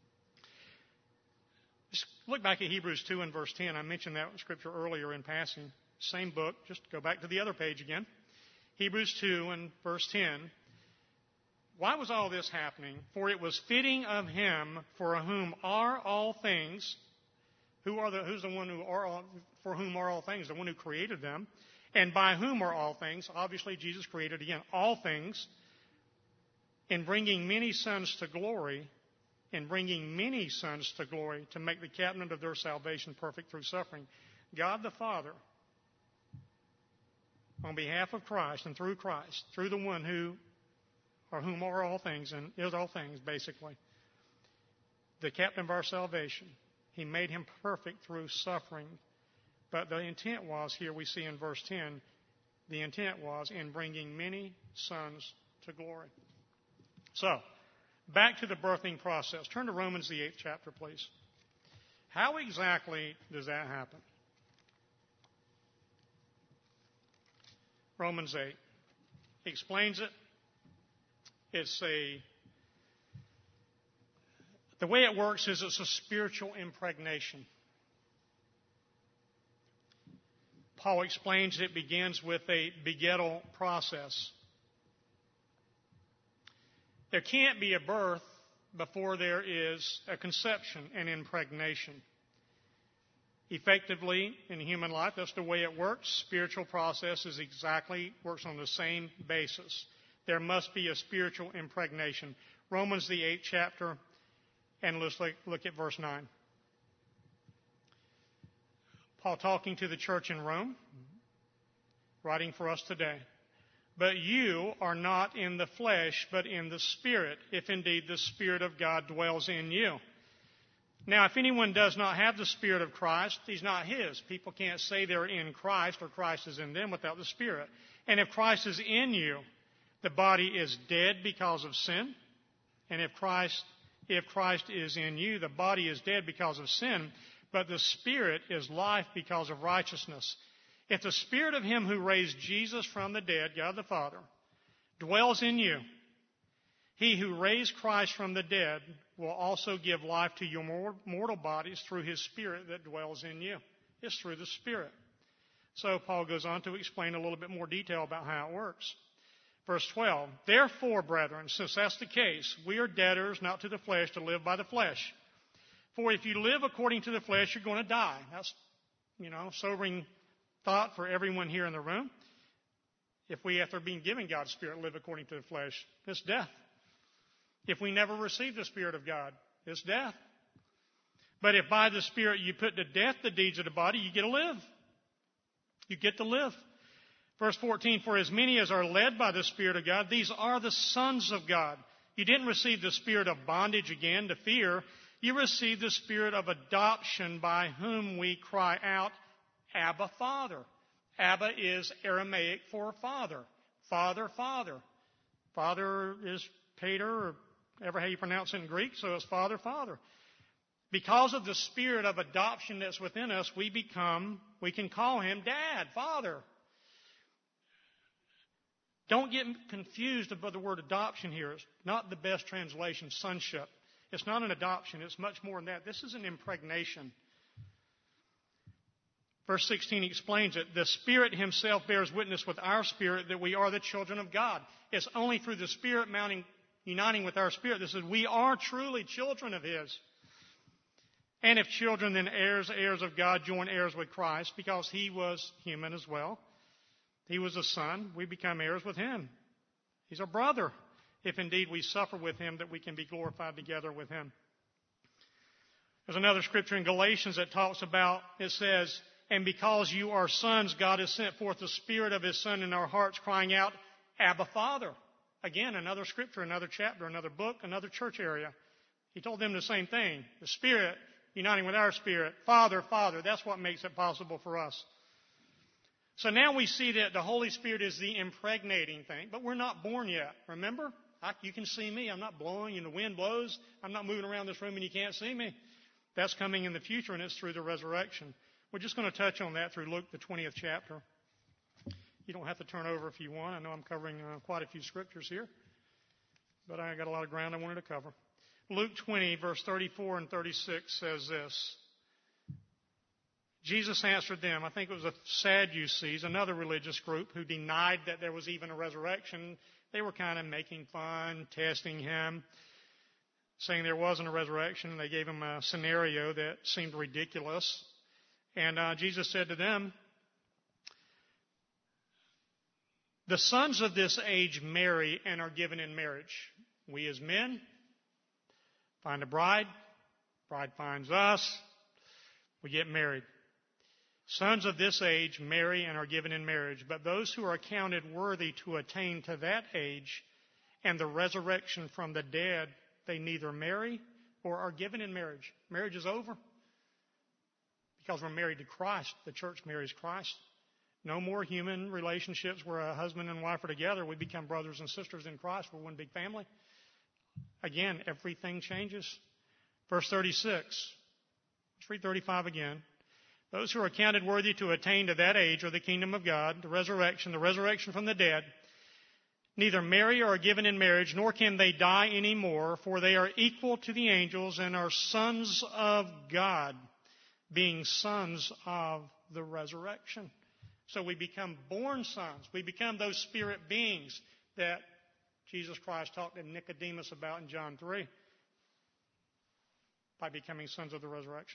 Just look back at Hebrews two and verse ten. I mentioned that scripture earlier in passing. Same book. Just go back to the other page again. Hebrews two and verse ten. Why was all this happening? For it was fitting of him for whom are all things. Who are the, who's the one who are all, for whom are all things? The one who created them. And by whom are all things? Obviously, Jesus created, again, all things. In bringing many sons to glory, in bringing many sons to glory, to make the captain of their salvation perfect through suffering. God the Father, on behalf of Christ and through Christ, through the one who, or whom are all things, and is all things, basically, the captain of our salvation, he made him perfect through suffering. But the intent was, here we see in verse ten, the intent was in bringing many sons to glory. So, back to the birthing process. Turn to Romans, the eighth chapter, please. How exactly does that happen? Romans eight. He explains it. It's a, the way it works is it's a spiritual impregnation. Paul explains it begins with a begettal process. There can't be a birth before there is a conception and impregnation. Effectively, in human life, that's the way it works. Spiritual process is exactly, works on the same basis. There must be a spiritual impregnation. Romans, the eighth chapter, and let's look, look at verse nine. Paul talking to the church in Rome, writing for us today. But you are not in the flesh, but in the Spirit, if indeed the Spirit of God dwells in you. Now, if anyone does not have the Spirit of Christ, he's not his. People can't say they're in Christ or Christ is in them without the Spirit. And if Christ is in you, the body is dead because of sin. And if Christ, if Christ is in you, the body is dead because of sin, but the Spirit is life because of righteousness. If the Spirit of Him who raised Jesus from the dead, God the Father, dwells in you, He who raised Christ from the dead will also give life to your mortal bodies through His Spirit that dwells in you. It's through the Spirit. So Paul goes on to explain a little bit more detail about how it works. Verse twelve, therefore, brethren, since that's the case, we are debtors not to the flesh to live by the flesh. For if you live according to the flesh, you're going to die. That's, you know, sobering thought for everyone here in the room. If we, after being given God's Spirit, live according to the flesh, it's death. If we never receive the Spirit of God, it's death. But if by the Spirit you put to death the deeds of the body, you get to live. You get to live. Verse fourteen, for as many as are led by the Spirit of God, these are the sons of God. You didn't receive the spirit of bondage again to fear. You received the spirit of adoption by whom we cry out, Abba, Father. Abba is Aramaic for father. Father, Father. Father is Peter, or ever how you pronounce it in Greek, so it's Father, Father. Because of the spirit of adoption that's within us, we become, we can call Him Dad, Father. Don't get confused about the word adoption here. It's not the best translation, sonship. It's not an adoption. It's much more than that. This is an impregnation. Verse sixteen explains it. The Spirit Himself bears witness with our spirit that we are the children of God. It's only through the Spirit mounting, uniting with our spirit that says we are truly children of His. And if children, then heirs, heirs of God, join heirs with Christ, because He was human as well. He was a son. We become heirs with Him. He's our brother, if indeed we suffer with Him, that we can be glorified together with Him. There's another scripture in Galatians that talks about, it says, and because you are sons, God has sent forth the Spirit of His Son in our hearts, crying out, Abba, Father. Again, another scripture, another chapter, another book, another church area. He told them the same thing. The Spirit uniting with our spirit. Father, Father. That's what makes it possible for us. So now we see that the Holy Spirit is the impregnating thing, but we're not born yet. Remember? I, you can see me. I'm not blowing and the wind blows. I'm not moving around this room and you can't see me. That's coming in the future, and it's through the resurrection. We're just going to touch on that through Luke, the twentieth chapter. You don't have to turn over if you want. I know I'm covering uh, quite a few scriptures here, but I got a lot of ground I wanted to cover. Luke twenty, verse thirty-four and thirty-six says this. Jesus answered them. I think it was the Sadducees, another religious group who denied that there was even a resurrection. They were kind of making fun, testing Him, saying there wasn't a resurrection. They gave Him a scenario that seemed ridiculous. And uh, Jesus said to them, the sons of this age marry and are given in marriage. We as men find a bride. Bride finds us. We get married. Sons of this age marry and are given in marriage, but those who are accounted worthy to attain to that age and the resurrection from the dead, they neither marry or are given in marriage. Marriage is over because we're married to Christ. The church marries Christ. No more human relationships where a husband and wife are together. We become brothers and sisters in Christ. We're one big family. Again, everything changes. Verse thirty-six. Let's read thirty-five again. Those who are counted worthy to attain to that age, or the kingdom of God, the resurrection, the resurrection from the dead, neither marry or are given in marriage, nor can they die any more, for they are equal to the angels and are sons of God, being sons of the resurrection. So we become born sons. We become those spirit beings that Jesus Christ talked to Nicodemus about in John three by becoming sons of the resurrection.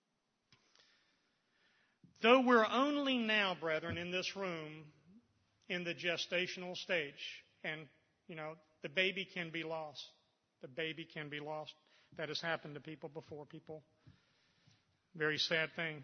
Though we're only now, brethren, in this room in the gestational stage, and, you know, the baby can be lost. The baby can be lost. That has happened to people before. People, very sad thing.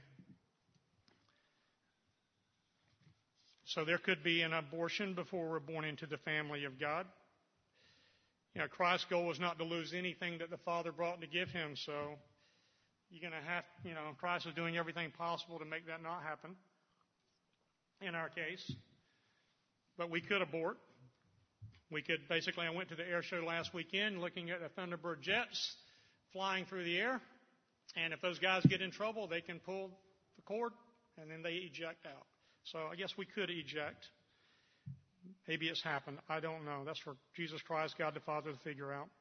So there could be an abortion before we're born into the family of God. You know, Christ's goal was not to lose anything that the Father brought to give Him, so you're going to have, you know, Christ is doing everything possible to make that not happen in our case. But we could abort. We could, basically, I went to the air show last weekend looking at the Thunderbird jets flying through the air. And if those guys get in trouble, they can pull the cord and then they eject out. So I guess we could eject. Maybe it's happened. I don't know. That's for Jesus Christ, God the Father, to figure out.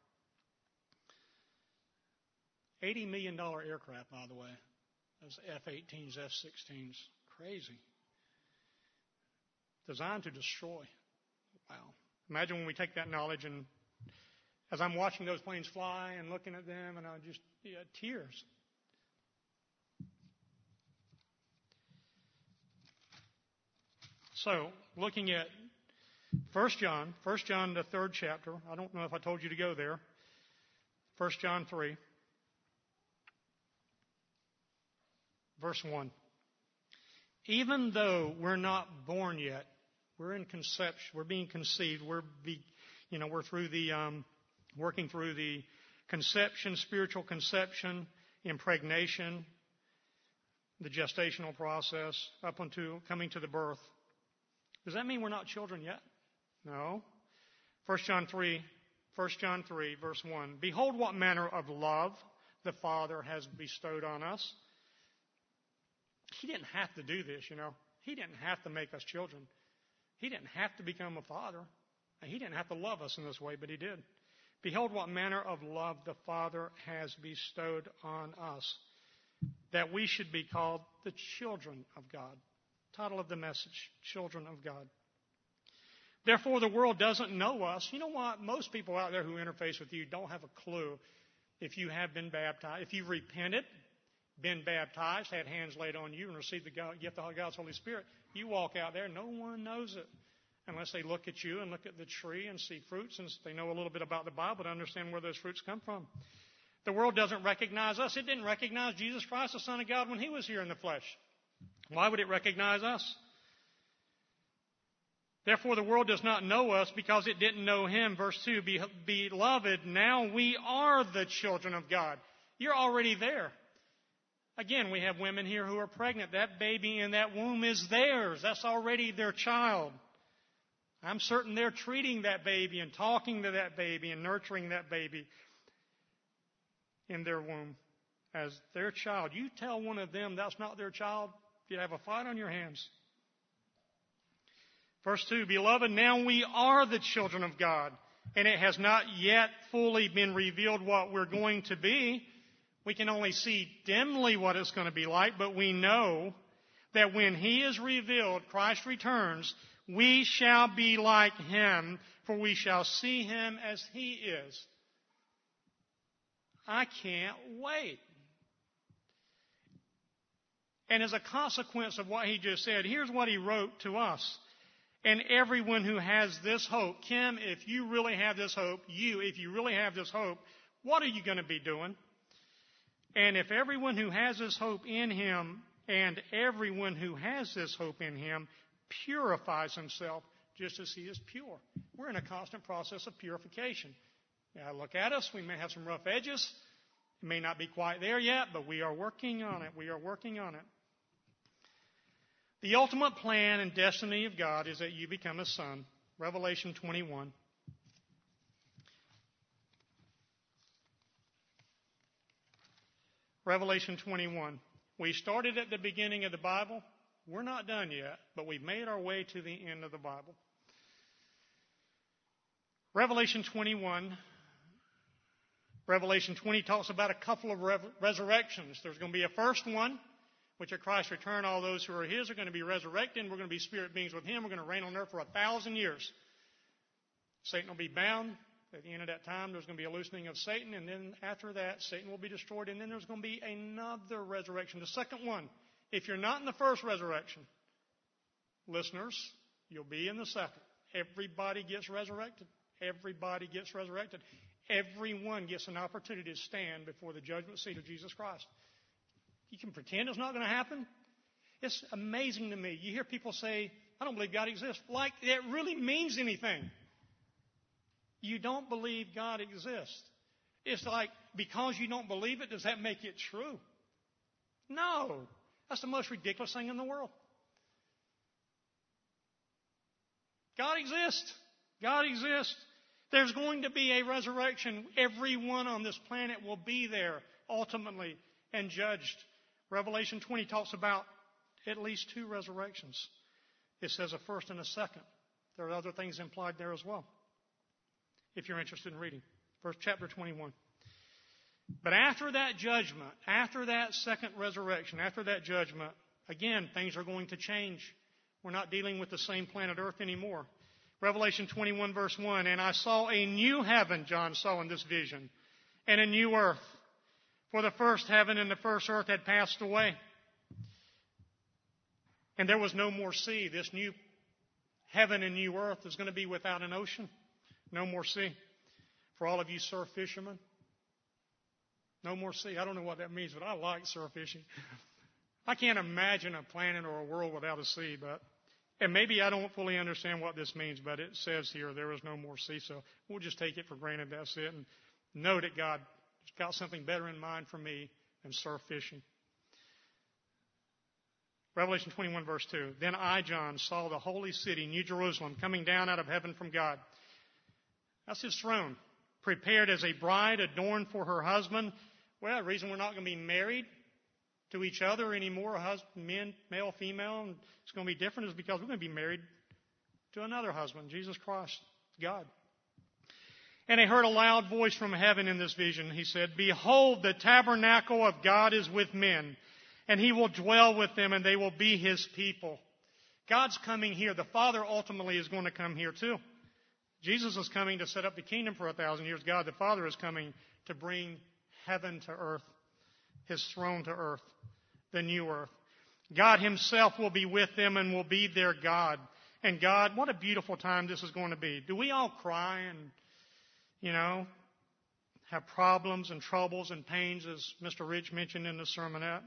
eighty million dollars aircraft, by the way. Those F eighteens, F sixteens. Crazy. Designed to destroy. Wow. Imagine when we take that knowledge and as I'm watching those planes fly and looking at them and I just, yeah, tears. So, looking at First John, First John, the third chapter. I don't know if I told you to go there. First John three. Verse one. Even though we're not born yet, we're in conception, we're being conceived, we're be, you know, we're through the, um, working through the conception, spiritual conception, impregnation, the gestational process, up until coming to the birth. Does that mean we're not children yet? No. First John three, First John three, verse one. Behold what manner of love the Father has bestowed on us. He didn't have to do this, you know. He didn't have to make us children. He didn't have to become a father. He didn't have to love us in this way, but he did. Behold what manner of love the Father has bestowed on us, that we should be called the children of God. Title of the message, Children of God. Therefore, the world doesn't know us. You know what? Most people out there who interface with you don't have a clue if you have been baptized. If you've repented, been baptized, had hands laid on you, and received the gift of God's Holy Spirit, you walk out there, no one knows it. Unless they look at you and look at the tree and see fruits, and they know a little bit about the Bible to understand where those fruits come from. The world doesn't recognize us. It didn't recognize Jesus Christ, the Son of God, when he was here in the flesh. Why would it recognize us? Therefore, the world does not know us because it didn't know him. Verse two, Beloved, now we are the children of God. You're already there. Again, we have women here who are pregnant. That baby in that womb is theirs. That's already their child. I'm certain they're treating that baby and talking to that baby and nurturing that baby in their womb as their child. You tell one of them that's not their child, you have a fight on your hands. Verse two, Beloved, now we are the children of God, and it has not yet fully been revealed what we're going to be. We can only see dimly what it's going to be like, but we know that when he is revealed, Christ returns, we shall be like him, for we shall see him as he is. I can't wait. And as a consequence of what he just said, here's what he wrote to us. And everyone who has this hope, Kim, if you really have this hope, you, if you really have this hope, what are you going to be doing? And if everyone who has this hope in him, and everyone who has this hope in him, purifies himself just as he is pure. We're in a constant process of purification. Now, look at us. We may have some rough edges. It may not be quite there yet, but we are working on it. We are working on it. The ultimate plan and destiny of God is that you become a son. Revelation twenty-one. Revelation twenty-one. We started at the beginning of the Bible. We're not done yet, but we've made our way to the end of the Bible. Revelation twenty-one. Revelation twenty talks about a couple of re- resurrections. There's going to be a first one, which at Christ's return, all those who are his are going to be resurrected. We're going to be spirit beings with him. We're going to reign on earth for a thousand years. Satan will be bound. At the end of that time, there's going to be a loosening of Satan. And then after that, Satan will be destroyed. And then there's going to be another resurrection, the second one. If you're not in the first resurrection, listeners, you'll be in the second. Everybody gets resurrected. Everybody gets resurrected. Everyone gets an opportunity to stand before the judgment seat of Jesus Christ. You can pretend it's not going to happen. It's amazing to me. You hear people say, I don't believe God exists. Like that really means anything. You don't believe God exists. It's like, because you don't believe it, does that make it true? No. That's the most ridiculous thing in the world. God exists. God exists. There's going to be a resurrection. Everyone on this planet will be there ultimately and judged. Revelation twenty talks about at least two resurrections. It says a first and a second. There are other things implied there as well, if you're interested in reading. First chapter twenty-one. But after that judgment, after that second resurrection, after that judgment, again, things are going to change. We're not dealing with the same planet Earth anymore. Revelation twenty-one, verse one, and I saw a new heaven, John saw in this vision, and a new earth. For the first heaven and the first earth had passed away. And there was no more sea. This new heaven and new earth is going to be without an ocean. No more sea. For all of you surf fishermen, no more sea. I don't know what that means, but I like surf fishing. I can't imagine a planet or a world without a sea, but and maybe I don't fully understand what this means, but it says here there is no more sea, so we'll just take it for granted that's it, and know that God has got something better in mind for me than surf fishing. Revelation twenty-one, verse two. Then I, John, saw the holy city, New Jerusalem, coming down out of heaven from God. That's His throne, prepared as a bride adorned for her husband. Well, the reason we're not going to be married to each other anymore, husband, men, male, female, and it's going to be different is because we're going to be married to another husband, Jesus Christ, God. And I heard a loud voice from heaven in this vision. He said, behold, the tabernacle of God is with men, and He will dwell with them, and they will be His people. God's coming here. The Father ultimately is going to come here too. Jesus is coming to set up the kingdom for a thousand years. God the Father is coming to bring heaven to earth, His throne to earth, the new earth. God Himself will be with them and will be their God. And God, what a beautiful time this is going to be. Do we all cry and, you know, have problems and troubles and pains, as Mister Rich mentioned in the sermonette?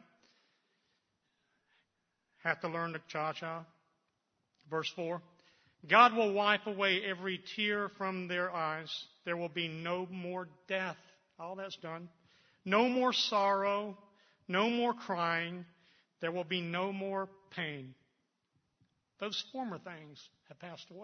Have to learn to cha-cha. Verse four. God will wipe away every tear from their eyes. There will be no more death. All that's done. No more sorrow. No more crying. There will be no more pain. Those former things have passed away.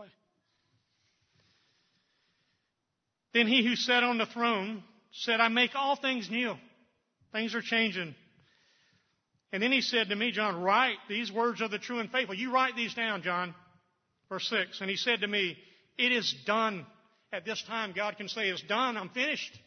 Then He who sat on the throne said, I make all things new. Things are changing. And then He said to me, John, write these words of the true and faithful. You write these down, John. Verse six, and He said to me, it is done. At this time, God can say, it's done. I'm finished.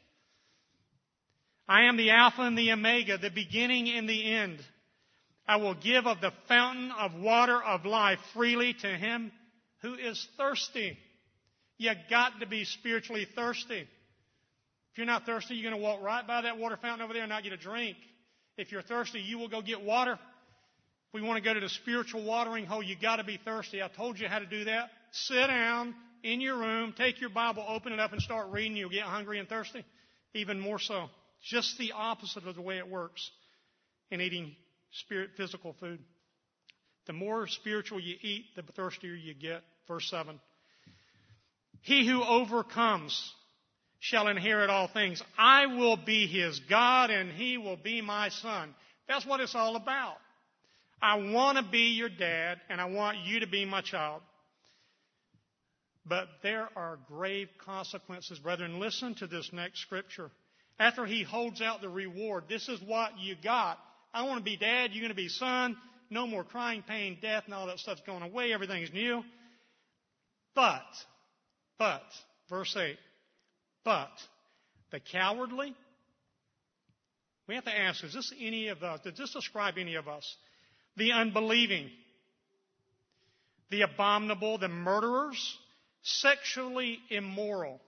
I am the Alpha and the Omega, the beginning and the end. I will give of the fountain of water of life freely to him who is thirsty. You got to be spiritually thirsty. If you're not thirsty, you're going to walk right by that water fountain over there and not get a drink. If you're thirsty, you will go get water. If we want to go to the spiritual watering hole, you got to be thirsty. I told you how to do that. Sit down in your room, take your Bible, open it up, and start reading. You'll get hungry and thirsty. Even more so. Just the opposite of the way it works in eating spirit, physical food. The more spiritual you eat, the thirstier you get. Verse seven. He who overcomes shall inherit all things. I will be his God, and he will be my son. That's what it's all about. I want to be your dad, and I want you to be my child. But there are grave consequences, brethren. Listen to this next scripture. After he holds out the reward, this is what you got. I want to be dad, you're going to be son. No more crying, pain, death, and all that stuff's going away. Everything's new. But, but, verse eight, but the cowardly, we have to ask, is this any of us? Does this describe any of us? The unbelieving, the abominable, the murderers, sexually immoral,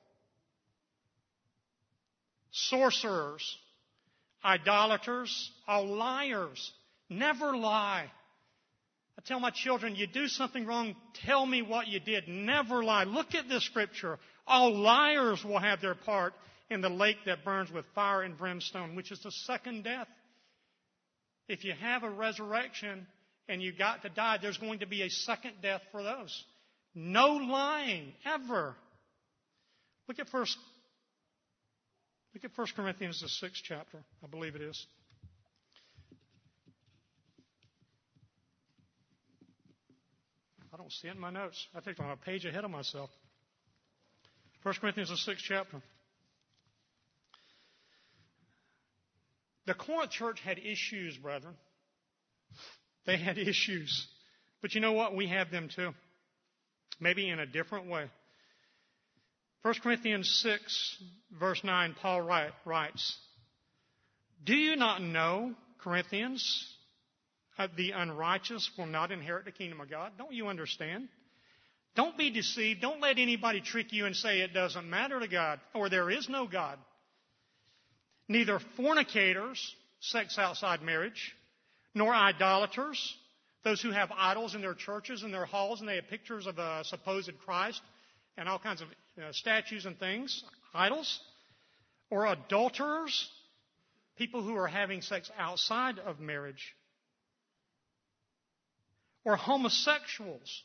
sorcerers, idolaters, all liars. Never lie. I tell my children, you do something wrong, tell me what you did. Never lie. Look at this scripture. All liars will have their part in the lake that burns with fire and brimstone, which is the second death. If you have a resurrection and you got to die, there's going to be a second death for those. No lying, ever. Look at first, look at First Corinthians, the sixth chapter. I believe it is. I don't see it in my notes. I think I'm a page ahead of myself. First Corinthians, the sixth chapter. The Corinth church had issues, brethren. They had issues. But you know what? We have them too. Maybe in a different way. First Corinthians six, verse nine, Paul write, writes, "Do you not know, Corinthians, that the unrighteous will not inherit the kingdom of God?" Don't you understand? Don't be deceived. Don't let anybody trick you and say it doesn't matter to God or there is no God. Neither fornicators, sex outside marriage, nor idolaters, those who have idols in their churches and their halls and they have pictures of a supposed Christ and all kinds of uh, statues and things, idols, or adulterers, people who are having sex outside of marriage, or homosexuals,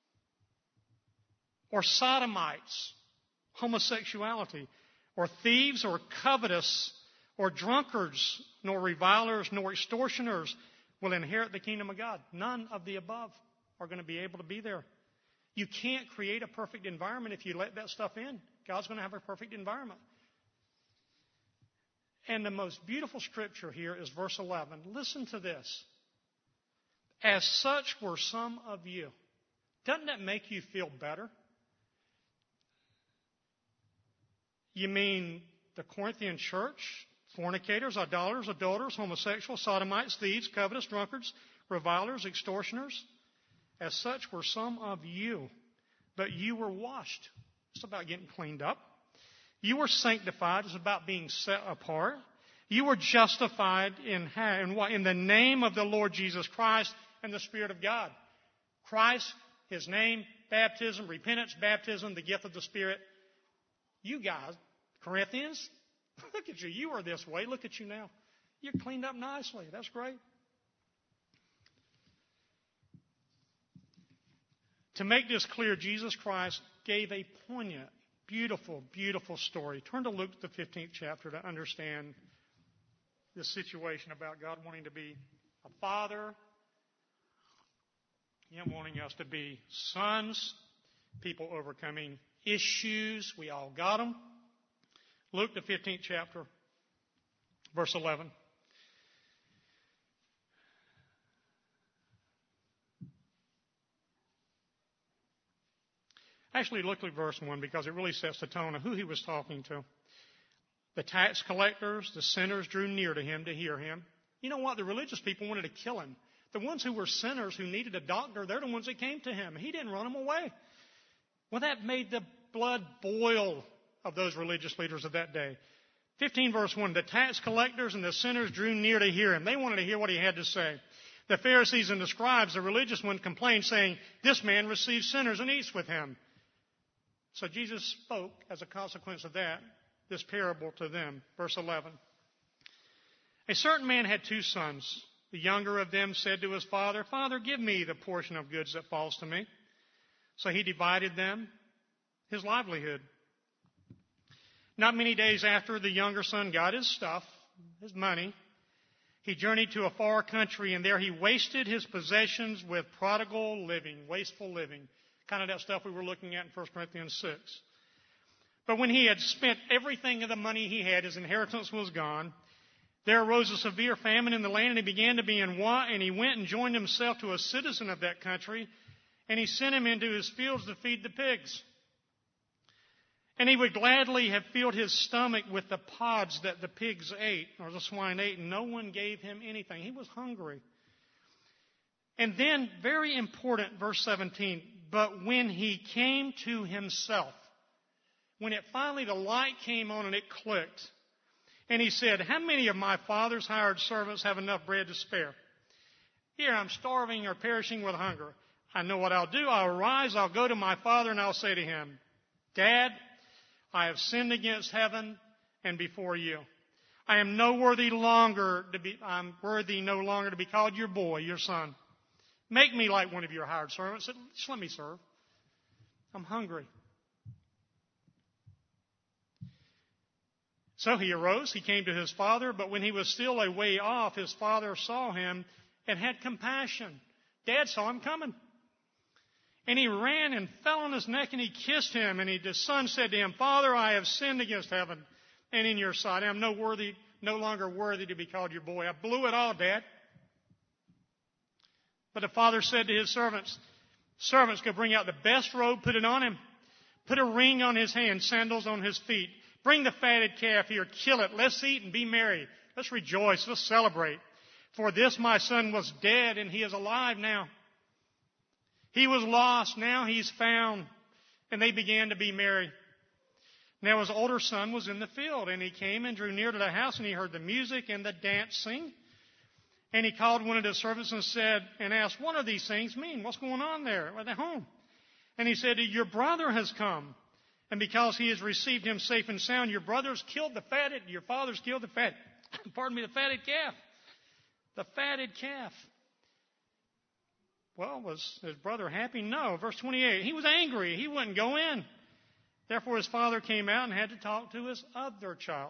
or sodomites, homosexuality, or thieves, or covetous, or drunkards, nor revilers, nor extortioners will inherit the kingdom of God. None of the above are going to be able to be there. You can't create a perfect environment if you let that stuff in. God's going to have a perfect environment. And the most beautiful scripture here is verse eleven. Listen to this. As such were some of you. Doesn't that make you feel better? You mean the Corinthian church, fornicators, idolaters, adulterers, homosexuals, sodomites, thieves, covetous, drunkards, revilers, extortioners. As such were some of you, but you were washed. It's about getting cleaned up. You were sanctified. It's about being set apart. You were justified in, in what? In the name of the Lord Jesus Christ and the Spirit of God. Christ, His name, baptism, repentance, baptism, the gift of the Spirit. You guys, Corinthians, look at you. You are this way. Look at you now. You're cleaned up nicely. That's great. To make this clear, Jesus Christ gave a poignant, beautiful, beautiful story. Turn to Luke, the fifteenth chapter, to understand this situation about God wanting to be a father, Him wanting us to be sons, people overcoming issues. We all got them. Luke, the fifteenth chapter, verse eleven. Actually, look at verse one because it really sets the tone of who he was talking to. The tax collectors, the sinners drew near to him to hear him. You know what? The religious people wanted to kill him. The ones who were sinners who needed a doctor, they're the ones that came to him. He didn't run them away. Well, that made the blood boil of those religious leaders of that day. fifteen verse one, the tax collectors and the sinners drew near to hear him. They wanted to hear what he had to say. The Pharisees and the scribes, the religious ones, complained, saying, "This man receives sinners and eats with him." So Jesus spoke, as a consequence of that, this parable to them. Verse eleven. A certain man had two sons. The younger of them said to his father, "Father, give me the portion of goods that falls to me." So he divided them, his livelihood. Not many days after the younger son got his stuff, his money, he journeyed to a far country, and there he wasted his possessions with prodigal living, wasteful living. Kind of that stuff we were looking at in First Corinthians six. But when he had spent everything of the money he had, his inheritance was gone. There arose a severe famine in the land, and he began to be in want, and he went and joined himself to a citizen of that country, and he sent him into his fields to feed the pigs. And he would gladly have filled his stomach with the pods that the pigs ate, or the swine ate, and no one gave him anything. He was hungry. And then, very important, verse seventeen, but when he came to himself, when it finally, the light came on and it clicked, and he said, "How many of my father's hired servants have enough bread to spare? Here, I'm starving or perishing with hunger. I know what I'll do. I'll rise, I'll go to my father, and I'll say to him, 'Dad, I have sinned against heaven and before you. I am no worthy longer to be, I'm worthy no longer to be called your boy, your son. Make me like one of your hired servants. Just let me serve. I'm hungry.' So he arose, he came to his father, but when he was still a way off, his father saw him and had compassion. Dad saw him coming. And he ran and fell on his neck and he kissed him. And he, the son said to him, 'Father, I have sinned against heaven and in your sight. I am no worthy, no longer worthy to be called your boy. I blew it all, Dad.' But the father said to his servants, servants, go bring out the best robe, put it on him. Put a ring on his hand, sandals on his feet. Bring the fatted calf here, kill it. Let's eat and be merry. Let's rejoice. Let's celebrate. For this my son was dead and he is alive now. He was lost, now he's found. And they began to be merry. Now his older son was in the field, and he came and drew near to the house, and he heard the music and the dancing. And he called one of his servants and said, and asked, what do these things mean? What's going on there at home? And he said, your brother has come. And because he has received him safe and sound, your brother's killed the fatted, your father's killed the fatted, pardon me, the fatted calf. The fatted calf. Well, was his brother happy? No. Verse twenty-eight, he was angry. He wouldn't go in. Therefore his father came out and had to talk to his other child.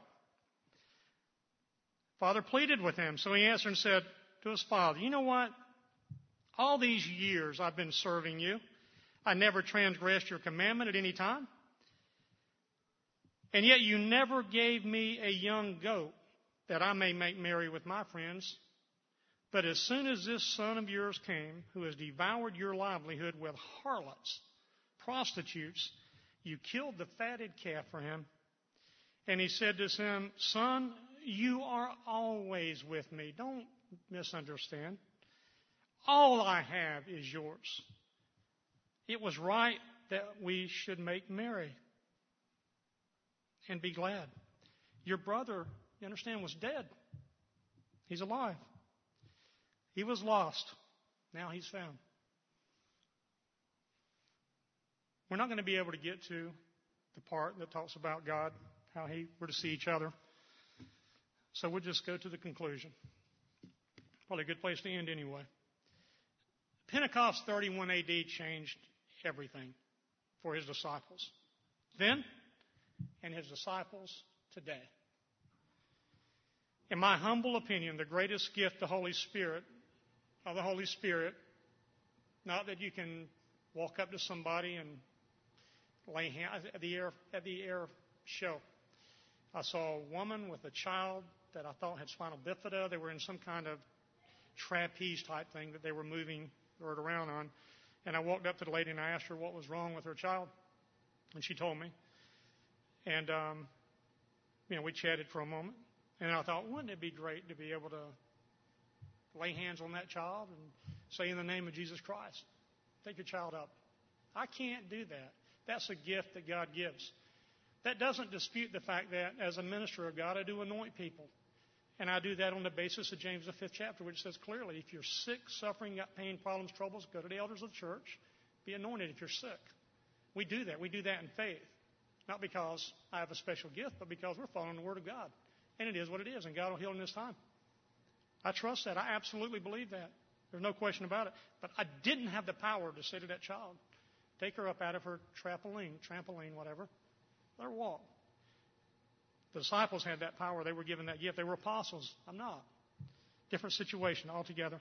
Father pleaded with him. So he answered and said to his father, you know what? All these years I've been serving you. I never transgressed your commandment at any time. And yet you never gave me a young goat that I may make merry with my friends. But as soon as this son of yours came, who has devoured your livelihood with harlots, prostitutes, you killed the fatted calf for him. And he said to him, son, you are always with me. Don't misunderstand. All I have is yours. It was right that we should make merry and be glad. Your brother, you understand, was dead. He's alive. He was lost. Now he's found. We're not going to be able to get to the part that talks about God, how he were to see each other. So we'll just go to the conclusion. Probably a good place to end anyway. Pentecost thirty-one A D changed everything for his disciples then and his disciples today. In my humble opinion, the greatest gift the Holy Spirit, of the Holy Spirit, not that you can walk up to somebody and lay hands at the air at the air show. I saw a woman with a child that I thought had spinal bifida. They were in some kind of trapeze type thing that they were moving it around on. And I walked up to the lady and I asked her what was wrong with her child. And she told me. And, um, you know, we chatted for a moment. And I thought, wouldn't it be great to be able to lay hands on that child and say, in the name of Jesus Christ, take your child up. I can't do that. That's a gift that God gives. That doesn't dispute the fact that as a minister of God, I do anoint people. And I do that on the basis of James, the fifth chapter, which says clearly, if you're sick, suffering, got pain, problems, troubles, go to the elders of the church. Be anointed if you're sick. We do that. We do that in faith. Not because I have a special gift, but because we're following the Word of God. And it is what it is, and God will heal in His time. I trust that. I absolutely believe that. There's no question about it. But I didn't have the power to say to that child, take her up out of her trampoline, trampoline, whatever. Let her walk. The disciples had that power. They were given that gift. They were apostles. I'm not. Different situation altogether.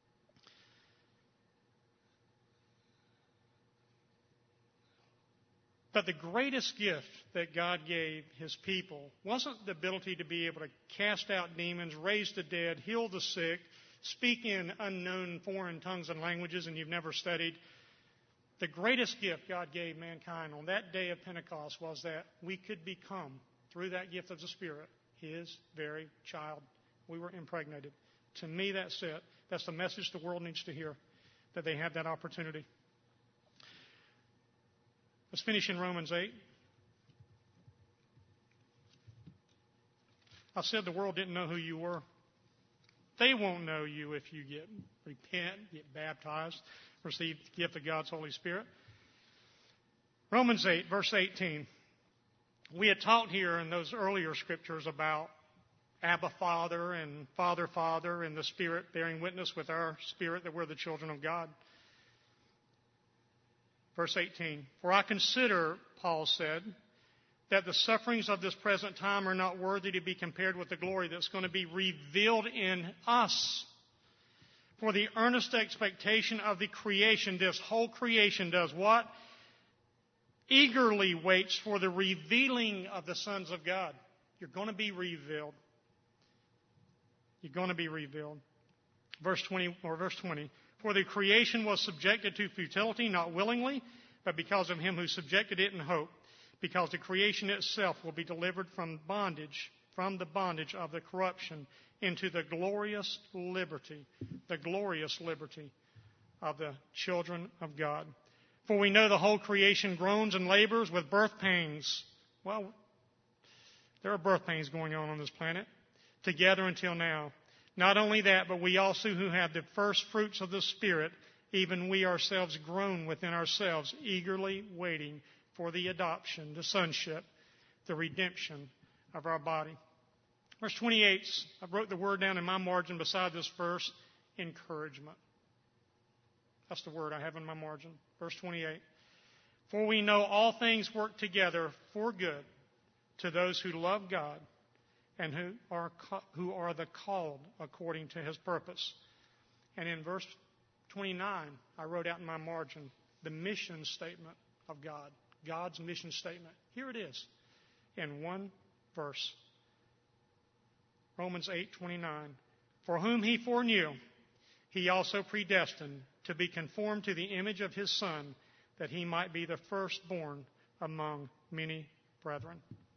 But the greatest gift that God gave His people wasn't the ability to be able to cast out demons, raise the dead, heal the sick, speak in unknown foreign tongues and languages and you've never studied. The greatest gift God gave mankind on that day of Pentecost was that we could become, through that gift of the Spirit, His very child. We were impregnated. To me, that's it. That's the message the world needs to hear, that they have that opportunity. Let's finish in Romans eight. I said the world didn't know who you were. They won't know you if you get repent, get baptized, receive the gift of God's Holy Spirit. Romans eight, verse eighteen. We had talked here in those earlier scriptures about Abba Father and Father Father and the Spirit bearing witness with our spirit that we're the children of God. Verse eighteen, for I consider, Paul said, that the sufferings of this present time are not worthy to be compared with the glory that's going to be revealed in us. For the earnest expectation of the creation, this whole creation does what? Eagerly waits for the revealing of the sons of God. You're going to be revealed. You're going to be revealed. Verse twenty, or verse twenty. For the creation was subjected to futility, not willingly, but because of him who subjected it in hope, because the creation itself will be delivered from bondage, from the bondage of the corruption, into the glorious liberty, the glorious liberty of the children of God. For we know the whole creation groans and labors with birth pains. Well, there are birth pains going on on this planet together until now. Not only that, but we also who have the first fruits of the Spirit, even we ourselves groan within ourselves, eagerly waiting for the adoption, the sonship, the redemption of our body. Verse twenty-eight, I wrote the word down in my margin beside this verse, encouragement. That's the word I have in my margin. Verse twenty-eight. For we know all things work together for good to those who love God and who are who are the called according to his purpose. And in verse twenty-nine, I wrote out in my margin the mission statement of God. God's mission statement. Here it is in one verse. Romans eight twenty-nine. For whom he foreknew, he also predestined to be conformed to the image of his Son, that he might be the firstborn among many brethren.